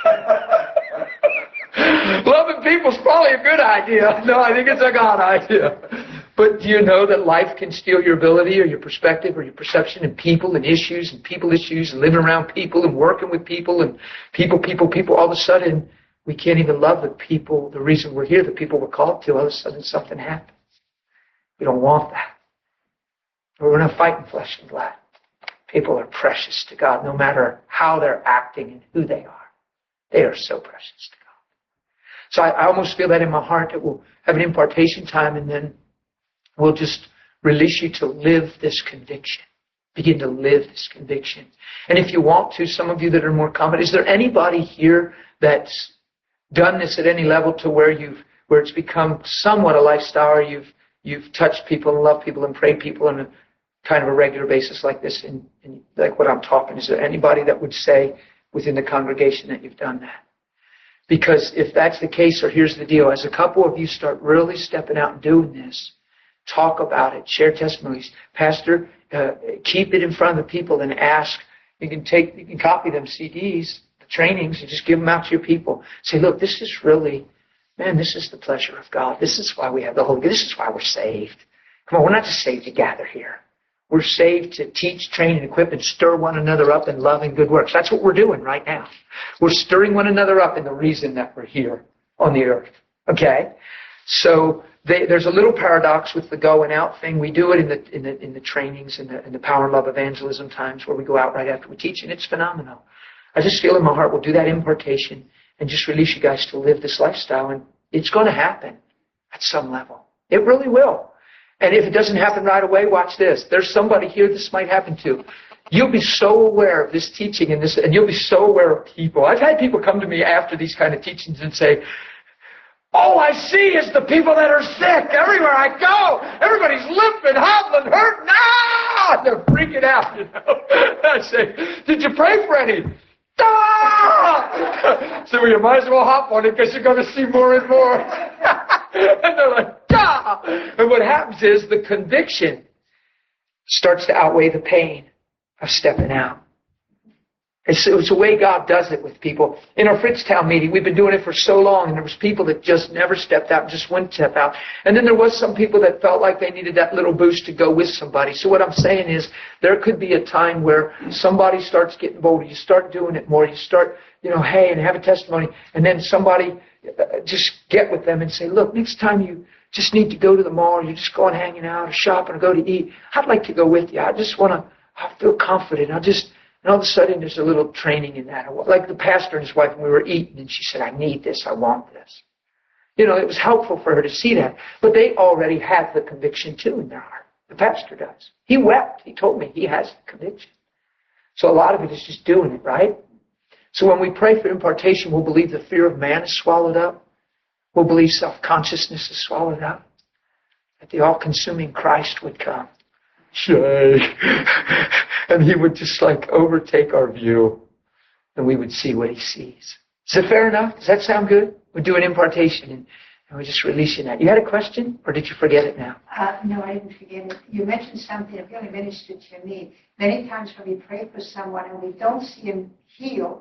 Loving people's probably a good idea. No, I think it's a God idea. But do you know that life can steal your ability or your perspective or your perception and people and issues and people issues and living around people and working with people and people, people, people. All of a sudden, we can't even love the people, the reason we're here, the people we're called to. All of a sudden, something happens. We don't want that. But we're not fighting flesh and blood. People are precious to God, no matter how they're acting and who they are. They are so precious to God. So I, I almost feel that in my heart that we'll have an impartation time, and then we'll just release you to live this conviction. Begin to live this conviction. And if you want to, some of you that are more common, is there anybody here that's done this at any level to where you've where it's become somewhat a lifestyle, or you've you've touched people and loved people and prayed people on a kind of a regular basis like this, and, and like what I'm talking? Is there anybody that would say within the congregation that you've done that? Because if that's the case, or here's the deal, as a couple of you start really stepping out and doing this, talk about it, share testimonies. Pastor, uh, keep it in front of the people and ask. You can take, you can copy them C Ds, the trainings, and just give them out to your people. Say, look, this is really, man, this is the pleasure of God. This is why we have the Holy Ghost. This is why we're saved. Come on, we're not just saved to gather here. We're saved to teach, train, and equip and stir one another up in love and good works. That's what we're doing right now. We're stirring one another up in the reason that we're here on the earth. Okay? So they, there's a little paradox with the going out thing. We do it in the in the in the trainings and the, in the power and love evangelism times where we go out right after we teach, and it's phenomenal. I just feel in my heart we'll do that impartation and just release you guys to live this lifestyle, and it's going to happen at some level. It really will. And if it doesn't happen right away, watch this. There's somebody here this might happen to. You'll be so aware of this teaching and this, and you'll be so aware of people. I've had people come to me after these kind of teachings and say, all I see is the people that are sick. Everywhere I go, everybody's limping, hobbling, hurting. Ah! They're freaking out, you know. I say, did you pray for any? Ah! So well, you might as well hop on it because you're going to see more and more. And they're like, ah! And what happens is the conviction starts to outweigh the pain of stepping out. It's, it's the way God does it with people. In our Fritztown meeting, we've been doing it for so long, and there was people that just never stepped out, just wouldn't step out. And then there was some people that felt like they needed that little boost to go with somebody. So what I'm saying is, there could be a time where somebody starts getting bolder. You start doing it more. You start, you know, hey, and have a testimony. And then somebody just get with them and say, look, next time you just need to go to the mall, or you just go and hanging out or shopping or go to eat, I'd like to go with you. I just want to, I feel confident. I just... And all of a sudden, there's a little training in that. Like the pastor and his wife, when we were eating, and she said, I need this, I want this. You know, it was helpful for her to see that. But they already have the conviction, too, in their heart. The pastor does. He wept. He told me he has the conviction. So a lot of it is just doing it, right? So when we pray for impartation, we'll believe the fear of man is swallowed up. We'll believe self-consciousness is swallowed up. That the all-consuming Christ would come. Shay. And he would just like overtake our view, and we would see what he sees. Is it fair enough? Does that sound good? We do an impartation, and, and we're just releasing that. You had a question, or did you forget it now? Uh, no, I didn't forget it. You mentioned something that really ministered to me. Many times when we pray for someone and we don't see him healed,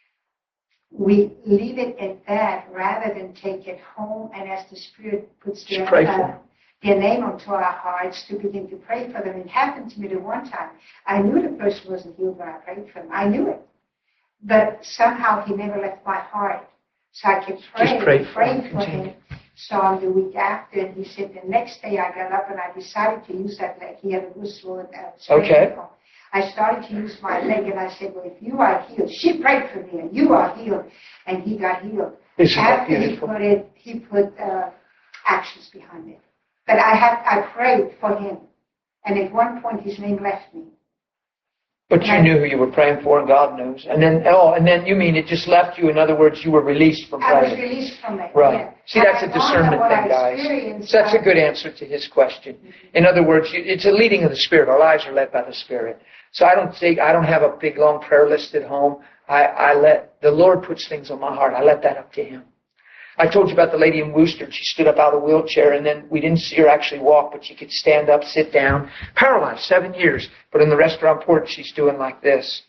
we leave it at that rather than take it home, and as the Spirit puts their, pray for uh, them. their name onto our hearts, to begin to pray for them. It happened to me the one time. I knew the person wasn't healed when I prayed for them. I knew it. But somehow he never left my heart. So I kept praying, pray for praying him. for him. So on the week after, and he said the next day I got up and I decided to use that leg. He had a loose swollen uh, Okay. ankle. I started to use my leg, and I said, well, if you are healed, she prayed for me, and you are healed. And he got healed. Isn't that After he beautiful? put it, he put uh, actions behind it. But I had, I prayed for him. And at one point, his name left me. But you knew who you were praying for, and God knows. And then, oh, and then you mean it just left you. In other words, you were released from I was praying. released from it. Right. Yeah. See, And that's I a found out discernment what I thing, guys. experienced. So that's a good answer to his question. In other words, you- it's a leading of the Spirit. Our lives are led by the Spirit. So I don't think, I don't have a big, long prayer list at home. I, I let, the Lord puts things on my heart. I let that up to Him. I told you about the lady in Worcester. She stood up out of the wheelchair, and then we didn't see her actually walk, but she could stand up, sit down, paralyzed, seven years. But in the restaurant porch, she's doing like this.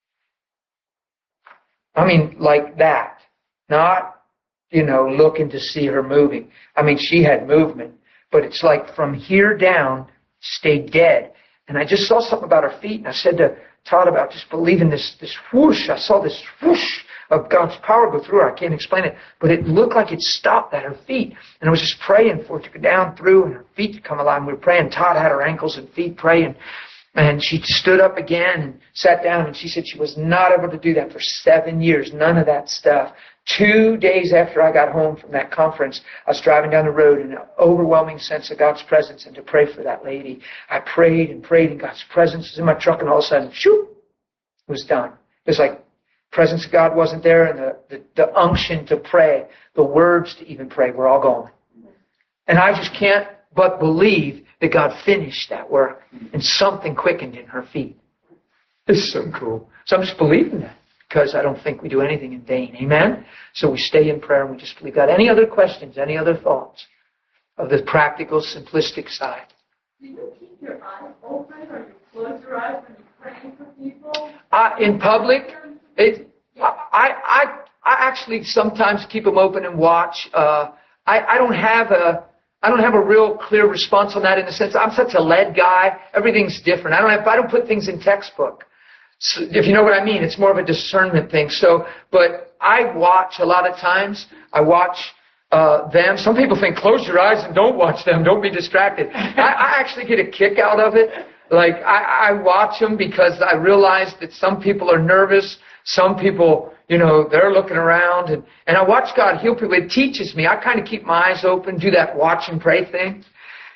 I mean, like that. Not, you know, looking to see her moving. I mean, she had movement, but it's like from here down, stayed dead. And I just saw something about her feet, and I said to Todd about just believing this, this whoosh. I saw this whoosh of God's power go through her. I can't explain it, but it looked like it stopped at her feet. And I was just praying for it to go down through and her feet to come alive. We were praying. Todd had her ankles and feet praying. And she stood up again and sat down, and she said she was not able to do that for seven years. None of that stuff. Two days after I got home from that conference, I was driving down the road in an overwhelming sense of God's presence and to pray for that lady. I prayed and prayed, and God's presence was in my truck, and all of a sudden, shoot, it was done. It was like presence of God wasn't there, and the, the, the unction to pray, the words to even pray were all gone. And I just can't but believe that God finished that work, and something quickened in her feet. It's so cool. So I'm just believing that, because I don't think we do anything in vain. Amen? So we stay in prayer, and we just believe God. Any other questions? Any other thoughts of the practical, simplistic side? Do you keep your eyes open, or you close your eyes when you're praying for people? Uh, in public, it, I, I, I actually sometimes keep them open and watch. Uh, I, I don't have a, I don't have a real clear response on that, in the sense I'm such a led guy. Everything's different. I don't have, I don't put things in textbook. So, if you know what I mean, it's more of a discernment thing. So, but I watch a lot of times. I watch uh, them. Some people think close your eyes and don't watch them. Don't be distracted. I, I actually get a kick out of it. Like I, I watch them because I realize that some people are nervous. Some people, you know, they're looking around, and, and I watch God heal people. It teaches me. I kind of keep my eyes open, do that watch and pray thing.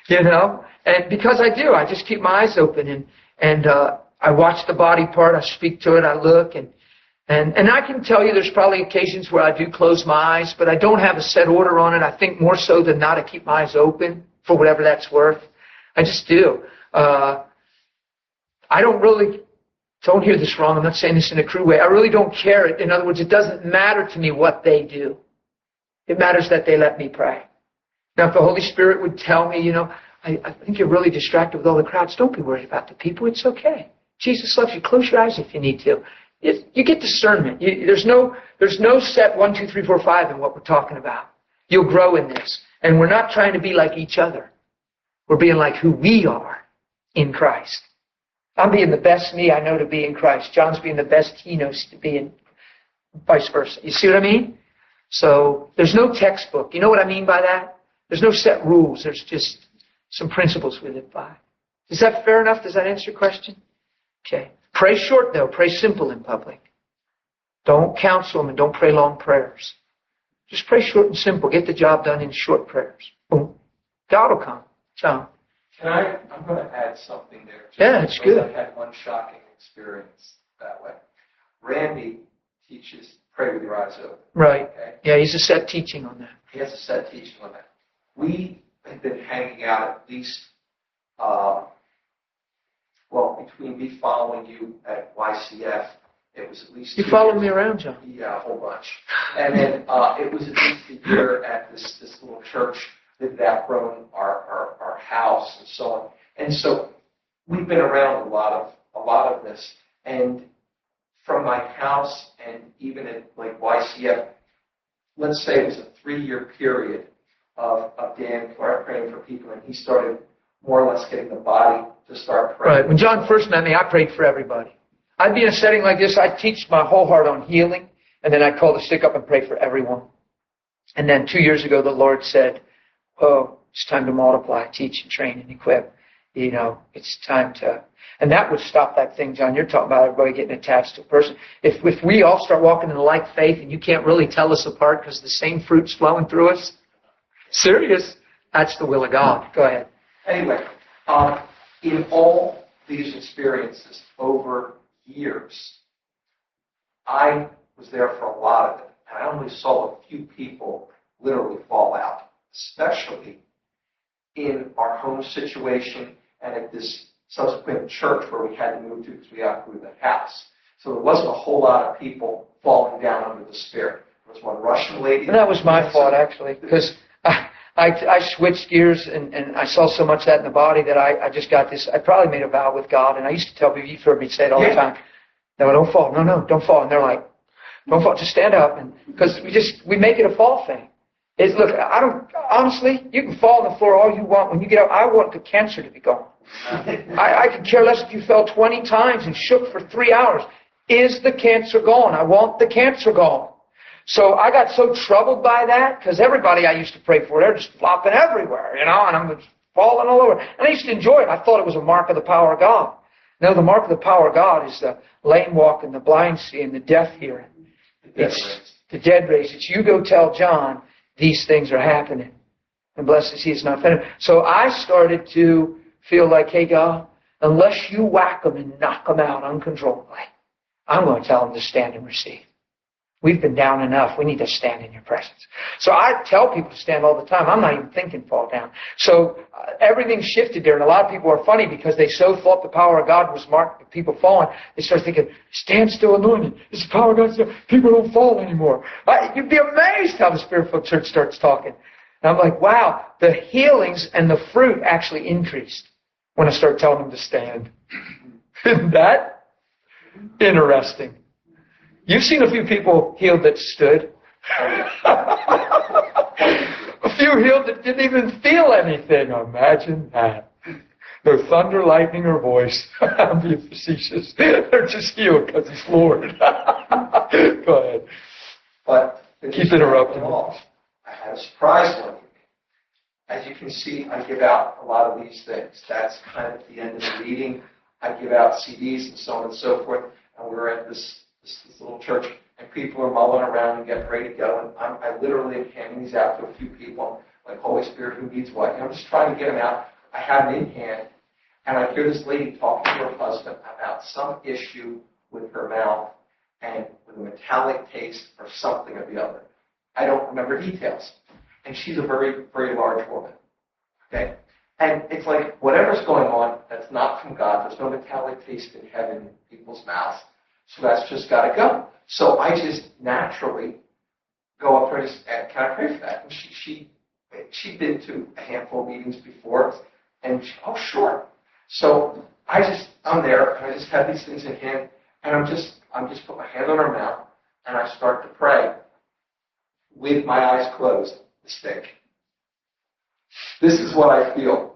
You know? And because I do, I just keep my eyes open and, and, uh, I watch the body part, I speak to it, I look, and, and, and I can tell you there's probably occasions where I do close my eyes, but I don't have a set order on it. I think more so than not, I keep my eyes open for whatever that's worth. I just do. Uh, I don't really, don't hear this wrong, I'm not saying this in a crude way. I really don't care. In other words, it doesn't matter to me what they do. It matters that they let me pray. Now, if the Holy Spirit would tell me, you know, I, I think you're really distracted with all the crowds, don't be worried about the people. It's okay. Jesus loves you. Close your eyes if you need to. It, you get discernment. You, there's no, there's no set one, two, three, four, five in what we're talking about. You'll grow in this. And we're not trying to be like each other. We're being like who we are in Christ. I'm being the best me I know to be in Christ. John's being the best he knows to be in, vice versa. You see what I mean? So there's no textbook. You know what I mean by that? There's no set rules. There's just some principles we live by. Is that fair enough? Does that answer your question? Okay. Pray short, though. Pray simple in public. Don't counsel them and don't pray long prayers. Just pray short and simple. Get the job done in short prayers. Boom. God will come. John. Can I, I'm going to add something there. Just Yeah, it's because good. I had one shocking experience that way. Randy teaches pray with your eyes open. Right. Okay? Yeah, he's a set teaching on that. He has a set teaching on that. We have been hanging out at least, uh, well, between me following you at Y C F, it was at least You two follow years. me around, John. Yeah, a whole bunch. And then uh, it was at least a year at this, this little church that had outgrown our, our, our house and so on. And so we've been around a lot of a lot of this. And from my house and even at like Y C F, let's say it was a three-year period of, of Dan Clark praying for people, and he started more or less getting the body to start praying. Right. When John first met me, I prayed for everybody. I'd be in a setting like this, I'd teach my whole heart on healing, and then I'd call the stick up and pray for everyone. And then two years ago, the Lord said, oh, it's time to multiply, teach, and train, and equip. You know, it's time to... And that would stop that thing, John, you're talking about everybody getting attached to a person. If, if we all start walking in the like faith and you can't really tell us apart because the same fruit's flowing through us, serious, that's the will of God. Go ahead. Anyway, um, in all these experiences over years, I was there for a lot of it, and I only saw a few people literally fall out, especially in our home situation and at this subsequent church where we had to move to because we outgrew the house. So there wasn't a whole lot of people falling down under the Spirit. There was one Russian lady. And that was my fault, actually, because I, I, I switched gears and, and I saw so much of that in the body that I, I just got this. I probably made a vow with God, and I used to tell people, you've heard me say it all the Yeah. time, no, don't fall. No, no, don't fall. And they're like, don't fall. Just stand up. And because we just, we make it a fall thing. It's, look, I don't, honestly, you can fall on the floor all you want. When you get up, I want the cancer to be gone. I, I could care less if you fell twenty times and shook for three hours. Is the cancer gone? I want the cancer gone. So I got so troubled by that because everybody I used to pray for, they're just flopping everywhere, you know, and I'm falling all over. And I used to enjoy it. I thought it was a mark of the power of God. No, the mark of the power of God is the lame walking, the blind seeing, the deaf hearing. It's the dead raised. It's you go tell John these things are happening. And blessed is he is not offended. So I started to feel like, hey, God, unless you whack them and knock them out uncontrollably, I'm going to tell them to stand and receive. We've been down enough. We need to stand in your presence. So I tell people to stand all the time. I'm not even thinking fall down. So uh, everything shifted there. And a lot of people are funny because they so thought the power of God was marked with people falling. They start thinking, stand still anointed. It's the power of God. Still. People don't fall anymore. I, you'd be amazed how the Spirit-filled church starts talking. And I'm like, wow, the healings and the fruit actually increased when I start telling them to stand. Isn't that interesting? You've seen a few people healed that stood. A few healed that didn't even feel anything. Imagine that. No thunder, lightning, or voice. I'm being facetious. They're just healed because he's Lord. Go ahead. But Keep interrupting me. I had a surprise one evening. As you can see, I give out a lot of these things. That's kind of the end of the meeting. I give out C Ds and so on and so forth. And we're at this, this, this little church, and people are mulling around and getting ready to go. And I'm, I literally am handing these out to a few people, like Holy Spirit, who needs what? And I'm just trying to get them out. I had it in hand, and I hear this lady talking to her husband about some issue with her mouth and with a metallic taste or something or the other. I don't remember details. And she's a very, very large woman. Okay? And it's like, whatever's going on, that's not from God. There's no metallic taste in heaven in people's mouths. So that's just got to go. So I just naturally go up there and just, can I pray for that? And she, she, she'd been to a handful of meetings before. And she, oh, sure. So I just, I'm there, and I just have these things in hand, and I'm just, I'm just put my hand on her mouth, and I start to pray with my eyes closed, the stick. This is what I feel.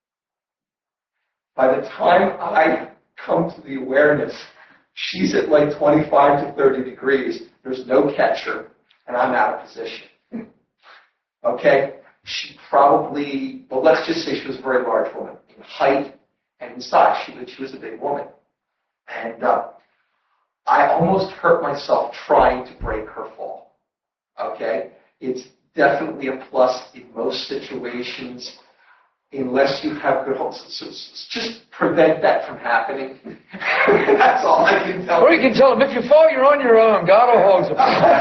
By the time I come to the awareness, she's at like twenty-five to thirty degrees. There's no catcher, and I'm out of position. Okay? She probably, well, let's just say she was a very large woman in height and in size. She was, she was a big woman. And uh, I almost hurt myself trying to break her fall. Okay? It's definitely a plus in most situations, unless you have good hopes. So, so just prevent that from happening. That's all I can tell you. Or you can tell them, if you fall, you're on your own. God will hold you.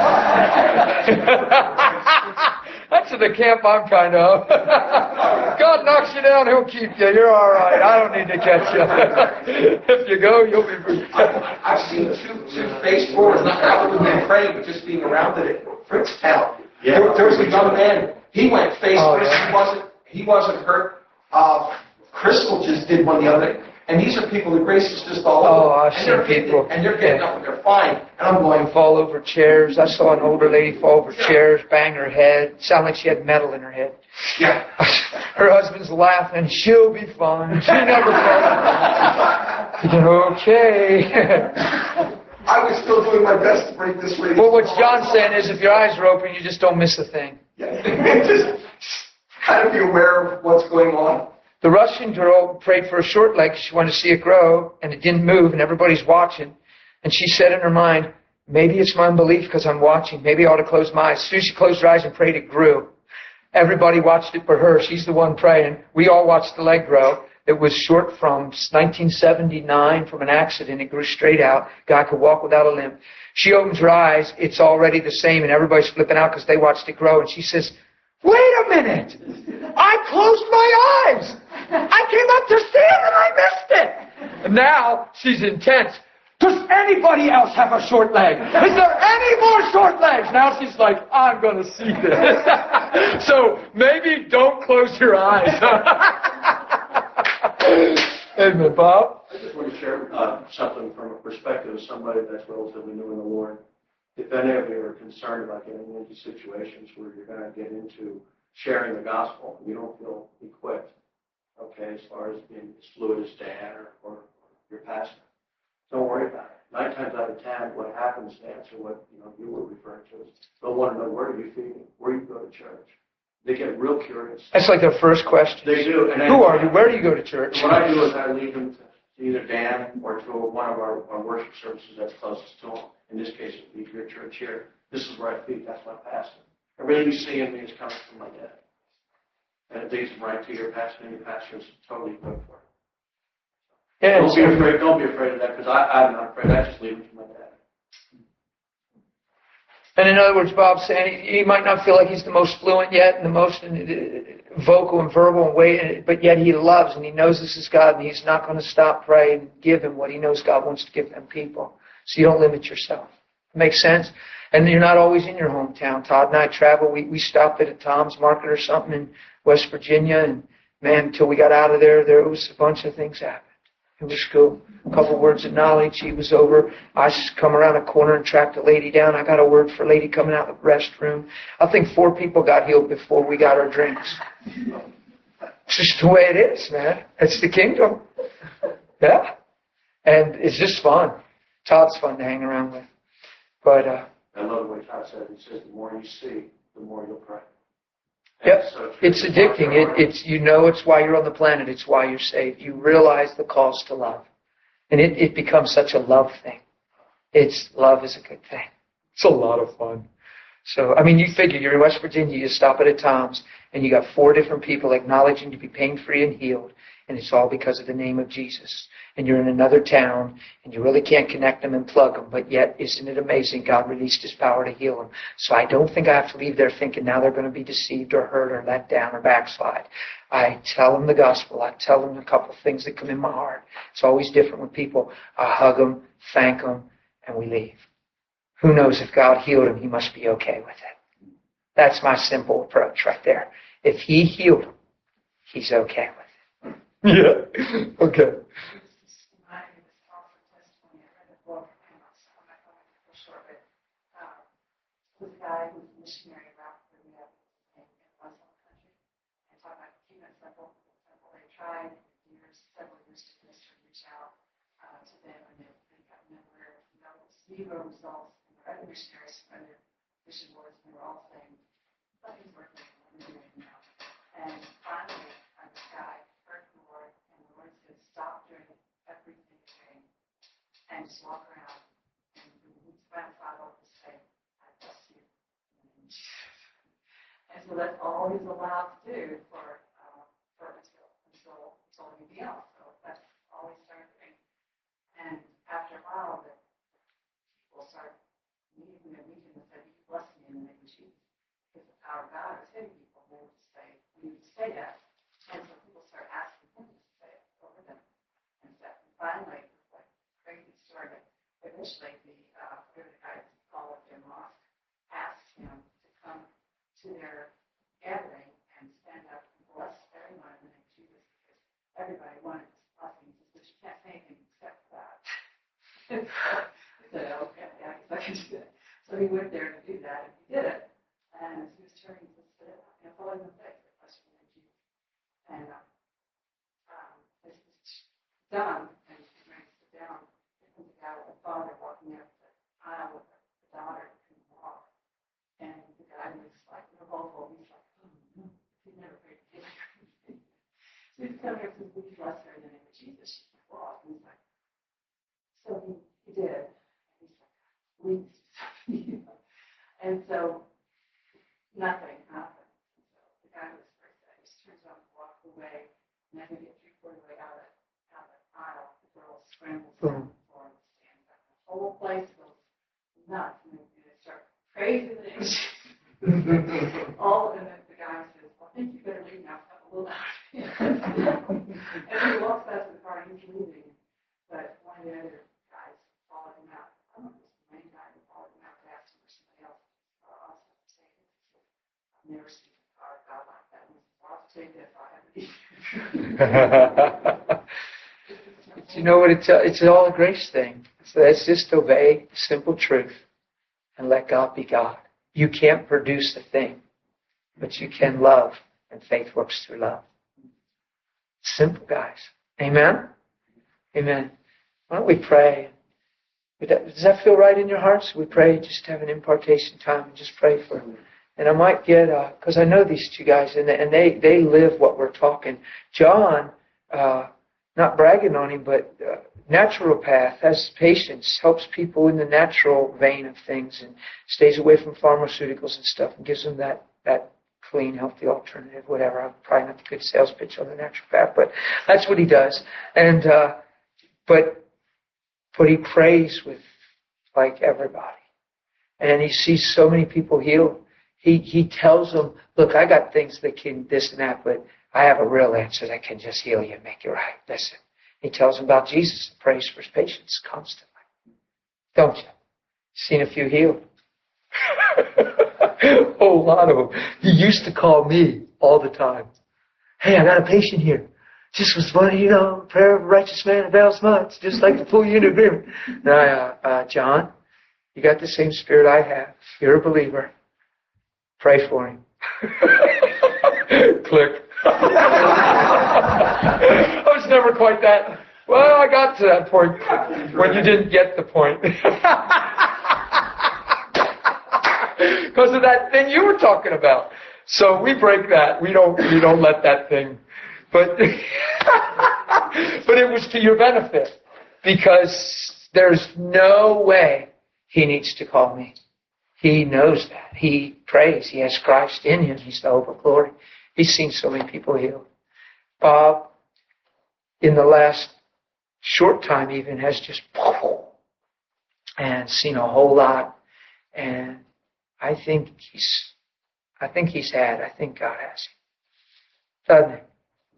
That's the camp I'm kind of. God knocks you down, He'll keep you. You're all right. I don't need to catch you. If you go, you'll be free. I've seen two, two face forwards, not outwardly praying, but just being around it at Fritztown. Yeah. There, there was a young man. He went face Oh, first. yeah. He wasn't. He wasn't hurt. Uh, Crystal just did one the other day. And these are people, the grace is just all over. Oh, I've and they're seen getting- people. And they're getting up and they're fine. And I'm going, Fall over chairs. I saw an older lady fall over chairs, bang her head. Sound like she had metal in her head. yeah. Her husband's laughing. She'll be fine. She never falls. Okay. I was still doing my best to break this radio. Well, what John's saying is if your eyes are open, you just don't miss a thing. Yeah. just kind of be aware of what's going on. The Russian girl prayed for a short leg. She wanted to see it grow, and it didn't move, and everybody's watching. And she said in her mind, maybe it's my unbelief because I'm watching. Maybe I ought to close my eyes. As soon as she closed her eyes and prayed, it grew. Everybody watched it but her. She's the one praying. We all watched the leg grow. It was short from nineteen seventy-nine from an accident. It grew straight out. Guy could walk without a limp. She opens her eyes. It's already the same, and everybody's flipping out because they watched it grow. And she says, wait a minute. I closed my eyes. I came up to see it and I missed it. And now she's intense. Does anybody else have a short leg? Is there any more short legs? Now she's like, I'm going to see this. So maybe don't close your eyes. Amen, Bob. I just want to share uh, something from a perspective of somebody that's relatively new in the Lord. If any of you are concerned about getting into situations where you're going to get into sharing the gospel and you don't feel equipped, okay, as far as being as fluid as Dan or, or your pastor, don't worry about it. Nine times out of ten, what happens to answer what you know you were referring to is they'll want to know where do you feed, where you go to church. They get real curious. That's like their first question. They do. And then, Who are you? Where do you go to church? What I do is I lead them to either Dan or to one of our, our worship services that's closest to them. In this case, it would be your church here. This is where I feed. That's my pastor. Everything you see in me is coming from my dad. And it leads them right to your pastor, and your pastor is totally equipped for it. Yeah, Don't be so- afraid. Don't be afraid of that, because I'm not afraid. I just leave them to my dad. And in other words, Bob's saying he, he might not feel like he's the most fluent yet and the most uh, vocal and verbal and way, but yet he loves and he knows this is God and he's not going to stop praying and give him what he knows God wants to give them people. So you don't limit yourself. Makes sense? And you're not always in your hometown. Todd and I travel. We, we stopped at a Tom's Market or something in West Virginia, and man, until we got out of there, there was a bunch of things happened. It was cool. A couple words of knowledge. He was over. I just come around a corner and tracked a lady down. I got a word for a lady coming out of the restroom. I think four people got healed before we got our drinks. It's just the way it is, man. It's the kingdom. Yeah. And it's just fun. Todd's fun to hang around with. But, uh, I love the way Todd said it. He says, the more you see, the more you'll pray. And Yep. so true. It's addicting. It, it's, you know it's why you're on the planet. It's why you're saved. You realize the calls to love. And it, it becomes such a love thing. It's, love is a good thing. It's a lot of fun. So, I mean, you figure you're in West Virginia, you stop at a Tom's, and you got four different people acknowledging to be pain-free and healed, and it's all because of the name of Jesus. And you're in another town, and you really can't connect them and plug them, but yet, isn't it amazing? God released His power to heal them. So I don't think I have to leave there thinking now they're going to be deceived or hurt or let down or backslide. I tell them the gospel. I tell them a couple of things that come in my heart. It's always different with people. I hug them, thank them, and we leave. Who knows, if God healed him, He must be okay with it. That's my simple approach right there. If He healed him, He's okay with it. Yeah. Okay. Was a guy who was a missionary around Korea in Muslim country, and talking about Cuban simple, simple. They tried for years, several years to minister, reach out uh, to them, and they, they got nowhere, no zero results. And their other missionaries from their mission boards, and they were all saying, nothing's working, what are we doing now? And finally, uh, this guy heard the Lord, and the Lord said, stop doing everything again, and just walk around. And he went outside over to say, and so that's all he's allowed to do for uh, for until until until he heals. So that's all he started doing. And after a while, the people started meeting and meeting and said, "You bless me in the name of Jesus," because the power of God is hitting people. They would say, "We would say that," and so people started asking him to say it over them and stuff. And finally, it was like a crazy story. Initially, the uh, the guy called their mosque asked him to come to their gathering and stand up and bless everyone in the name of Jesus, because everybody wanted this blessing, but you can't say anything except that. He said, okay, yeah, I guess I can do that. So he went there to do that, and he did it. And as he was turning to sit, you know, following the face, the bless in the name of Jesus. And uh, um, this was done, and he was ready to sit down. There was a guy with a father walking up the aisle with a daughter who couldn't walk. And the guy was like, you know, hopeful. He's like, oh, no, he's never prayed to get her. So he's coming up and says, "Would you bless her in the name of Jesus? She can't walk." And he's like, so he, he did. And he's like, please do something. And so nothing happened. And so the guy was very sad. He just turns around and walks away. And as we get three quarters way out of out of the aisle, the girl scrambles down the floor and stands up. The whole place goes nuts. And they start praising the name of Jesus. All of them, the guy says, "Well, I think you better leave now. Have a little out." And he walks out to the car, he's leaving. But one of the other guys followed him out. I don't know if it was the main guy who followed him out to ask him for somebody else. Uh, also, say, I've never seen a car God like that. And he says, "I'll take this. I'll have it." You know what? It's, it's all a grace thing. So let's just obey simple truth and let God be God. You can't produce a thing, but you can love, and faith works through love. Simple, guys. Amen? Amen. Why don't we pray? Does that feel right in your hearts? We pray, just have an impartation time and just pray for them. And I might get, because uh, I know these two guys, and, and they, they live what we're talking. John, uh, not bragging on him, but uh, naturopath, has patience, helps people in the natural vein of things, and stays away from pharmaceuticals and stuff, and gives them that, that clean, healthy alternative, whatever. I'm probably not a good sales pitch on the naturopath, but that's what he does. And uh, but but he prays with like everybody, and he sees so many people healed. He he tells them, "Look, I got things that can this and that, but I have a real answer that can just heal you and make you right. Listen." He tells them about Jesus and prays for his patients constantly. Don't you? Seen a few healed. A whole lot of them. He used to call me all the time. "Hey, I got a patient here. Just was funny, you know, prayer of a righteous man avails much. Just like to pull you into agreement." Now, uh, uh, John, you got the same spirit I have. You're a believer. Pray for him. Click. I was never quite that. Well, I got to that point when you didn't get the point. Because of that thing you were talking about. So we break that. We don't we don't let that thing. But but it was to your benefit. Because there's no way he needs to call me. He knows that. He prays. He has Christ in him. He's the hope of glory. He's seen so many people healed. Bob, in the last short time even, has just and seen a whole lot. And I think he's, I think he's had, I think God has him. Doesn't he?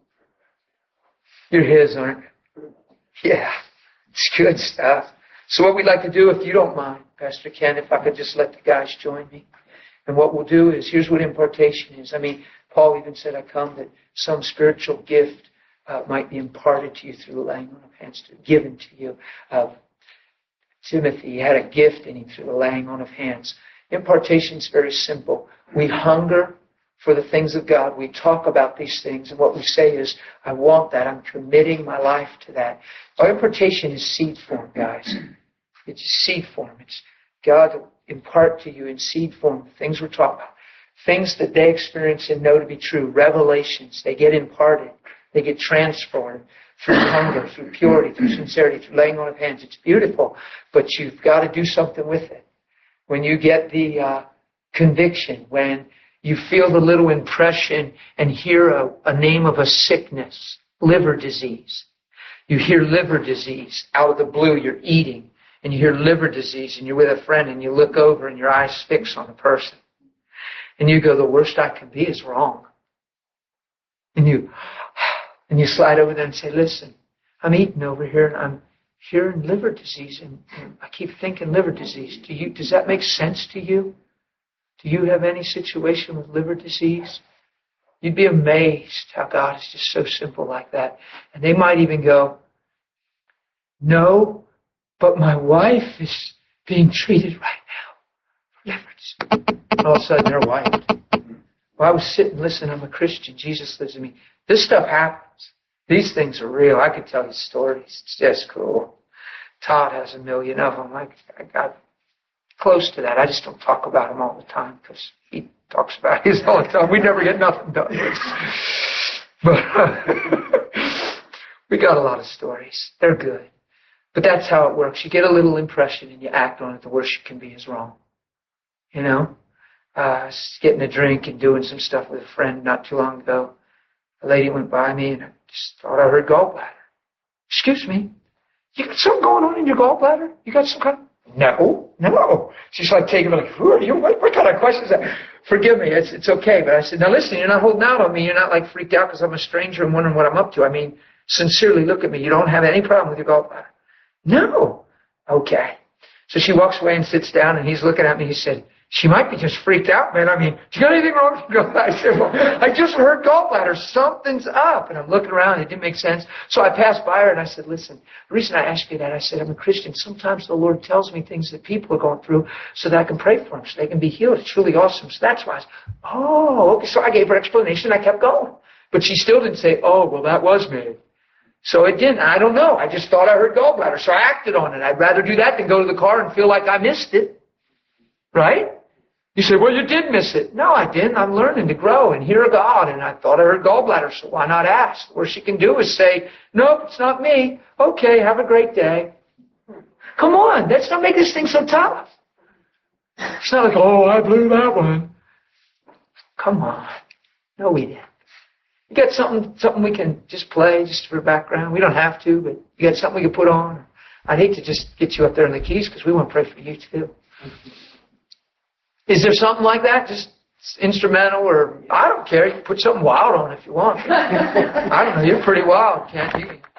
You're his, aren't you? Yeah, it's good stuff. So what we'd like to do, if you don't mind, Pastor Ken, if I could just let the guys join me. And what we'll do is, here's what impartation is. I mean, Paul even said, I come that some spiritual gift uh, might be imparted to you through the laying on of hands, to, given to you. Uh, Timothy had a gift in him through the laying on of hands. Impartation is very simple. We hunger for the things of God. We talk about these things, and what we say is, I want that. I'm committing my life to that. Our impartation is seed form, guys. It's seed form. It's God to impart to you in seed form the things we're talking about. Things that they experience and know to be true. Revelations. They get imparted. They get transformed through hunger, through purity, through sincerity, through laying on of hands. It's beautiful, but you've got to do something with it. When you get the uh, conviction, when you feel the little impression and hear a, a name of a sickness, liver disease. You hear liver disease out of the blue, you're eating, and you hear liver disease, and you're with a friend, and you look over, and your eyes fix on the person. And you go, the worst I can be is wrong. And you, and you slide over there and say, listen, I'm eating over here, and I'm hearing liver disease, and, and I keep thinking liver disease. Do you, does that make sense to you? Do you have any situation with liver disease? You'd be amazed how God is just so simple like that. And they might even go, no, but my wife is being treated right now for liver disease. And all of a sudden they're white. Well, I was sitting, listen, I'm a Christian. Jesus lives in me. This stuff happens. These things are real. I could tell you stories. It's just cool. Todd has a million of them. I, I got close to that. I just don't talk about him all the time because he talks about his all the time. We never get nothing done. But we got a lot of stories. They're good. But that's how it works. You get a little impression and you act on it. The worst you can be is wrong. You know? Uh, getting a drink and doing some stuff with a friend not too long ago. A lady went by me and I just thought I heard gallbladder. Excuse me? You got something going on in your gallbladder? You got some kind of... No, no. She's like taking me like, who are you? What, what kind of question is that? Forgive me, it's it's okay. But I said, now listen, you're not holding out on me. You're not like freaked out because I'm a stranger and wondering what I'm up to. I mean, sincerely look at me. You don't have any problem with your gallbladder. No. Okay. So she walks away and sits down and he's looking at me. He said, she might be just freaked out, man. I mean, you got anything wrong with your gallbladder? I said, well, I just heard gallbladder. Something's up. And I'm looking around. It didn't make sense. So I passed by her and I said, listen, the reason I asked you that, I said, I'm a Christian. Sometimes the Lord tells me things that people are going through so that I can pray for them, so they can be healed. It's really awesome. So that's why I said, oh, okay. So I gave her explanation. I kept going. But she still didn't say, oh, well, that was me. So it didn't. I don't know. I just thought I heard gallbladder. So I acted on it. I'd rather do that than go to the car and feel like I missed it. Right? You say, well, you did miss it. No, I didn't. I'm learning to grow and hear God. And I thought I heard gallbladder, so why not ask? What she can do is say, nope, it's not me. Okay, have a great day. Come on, let's not make this thing so tough. It's not like, oh, I blew that one. Come on. No, we didn't. You got something something we can just play just for background? We don't have to, but you got something we can put on? I'd hate to just get you up there in the keys because we want to pray for you too. Is there something like that? Just instrumental or, I don't care. You can put something wild on if you want. I don't know. You're pretty wild, can't you?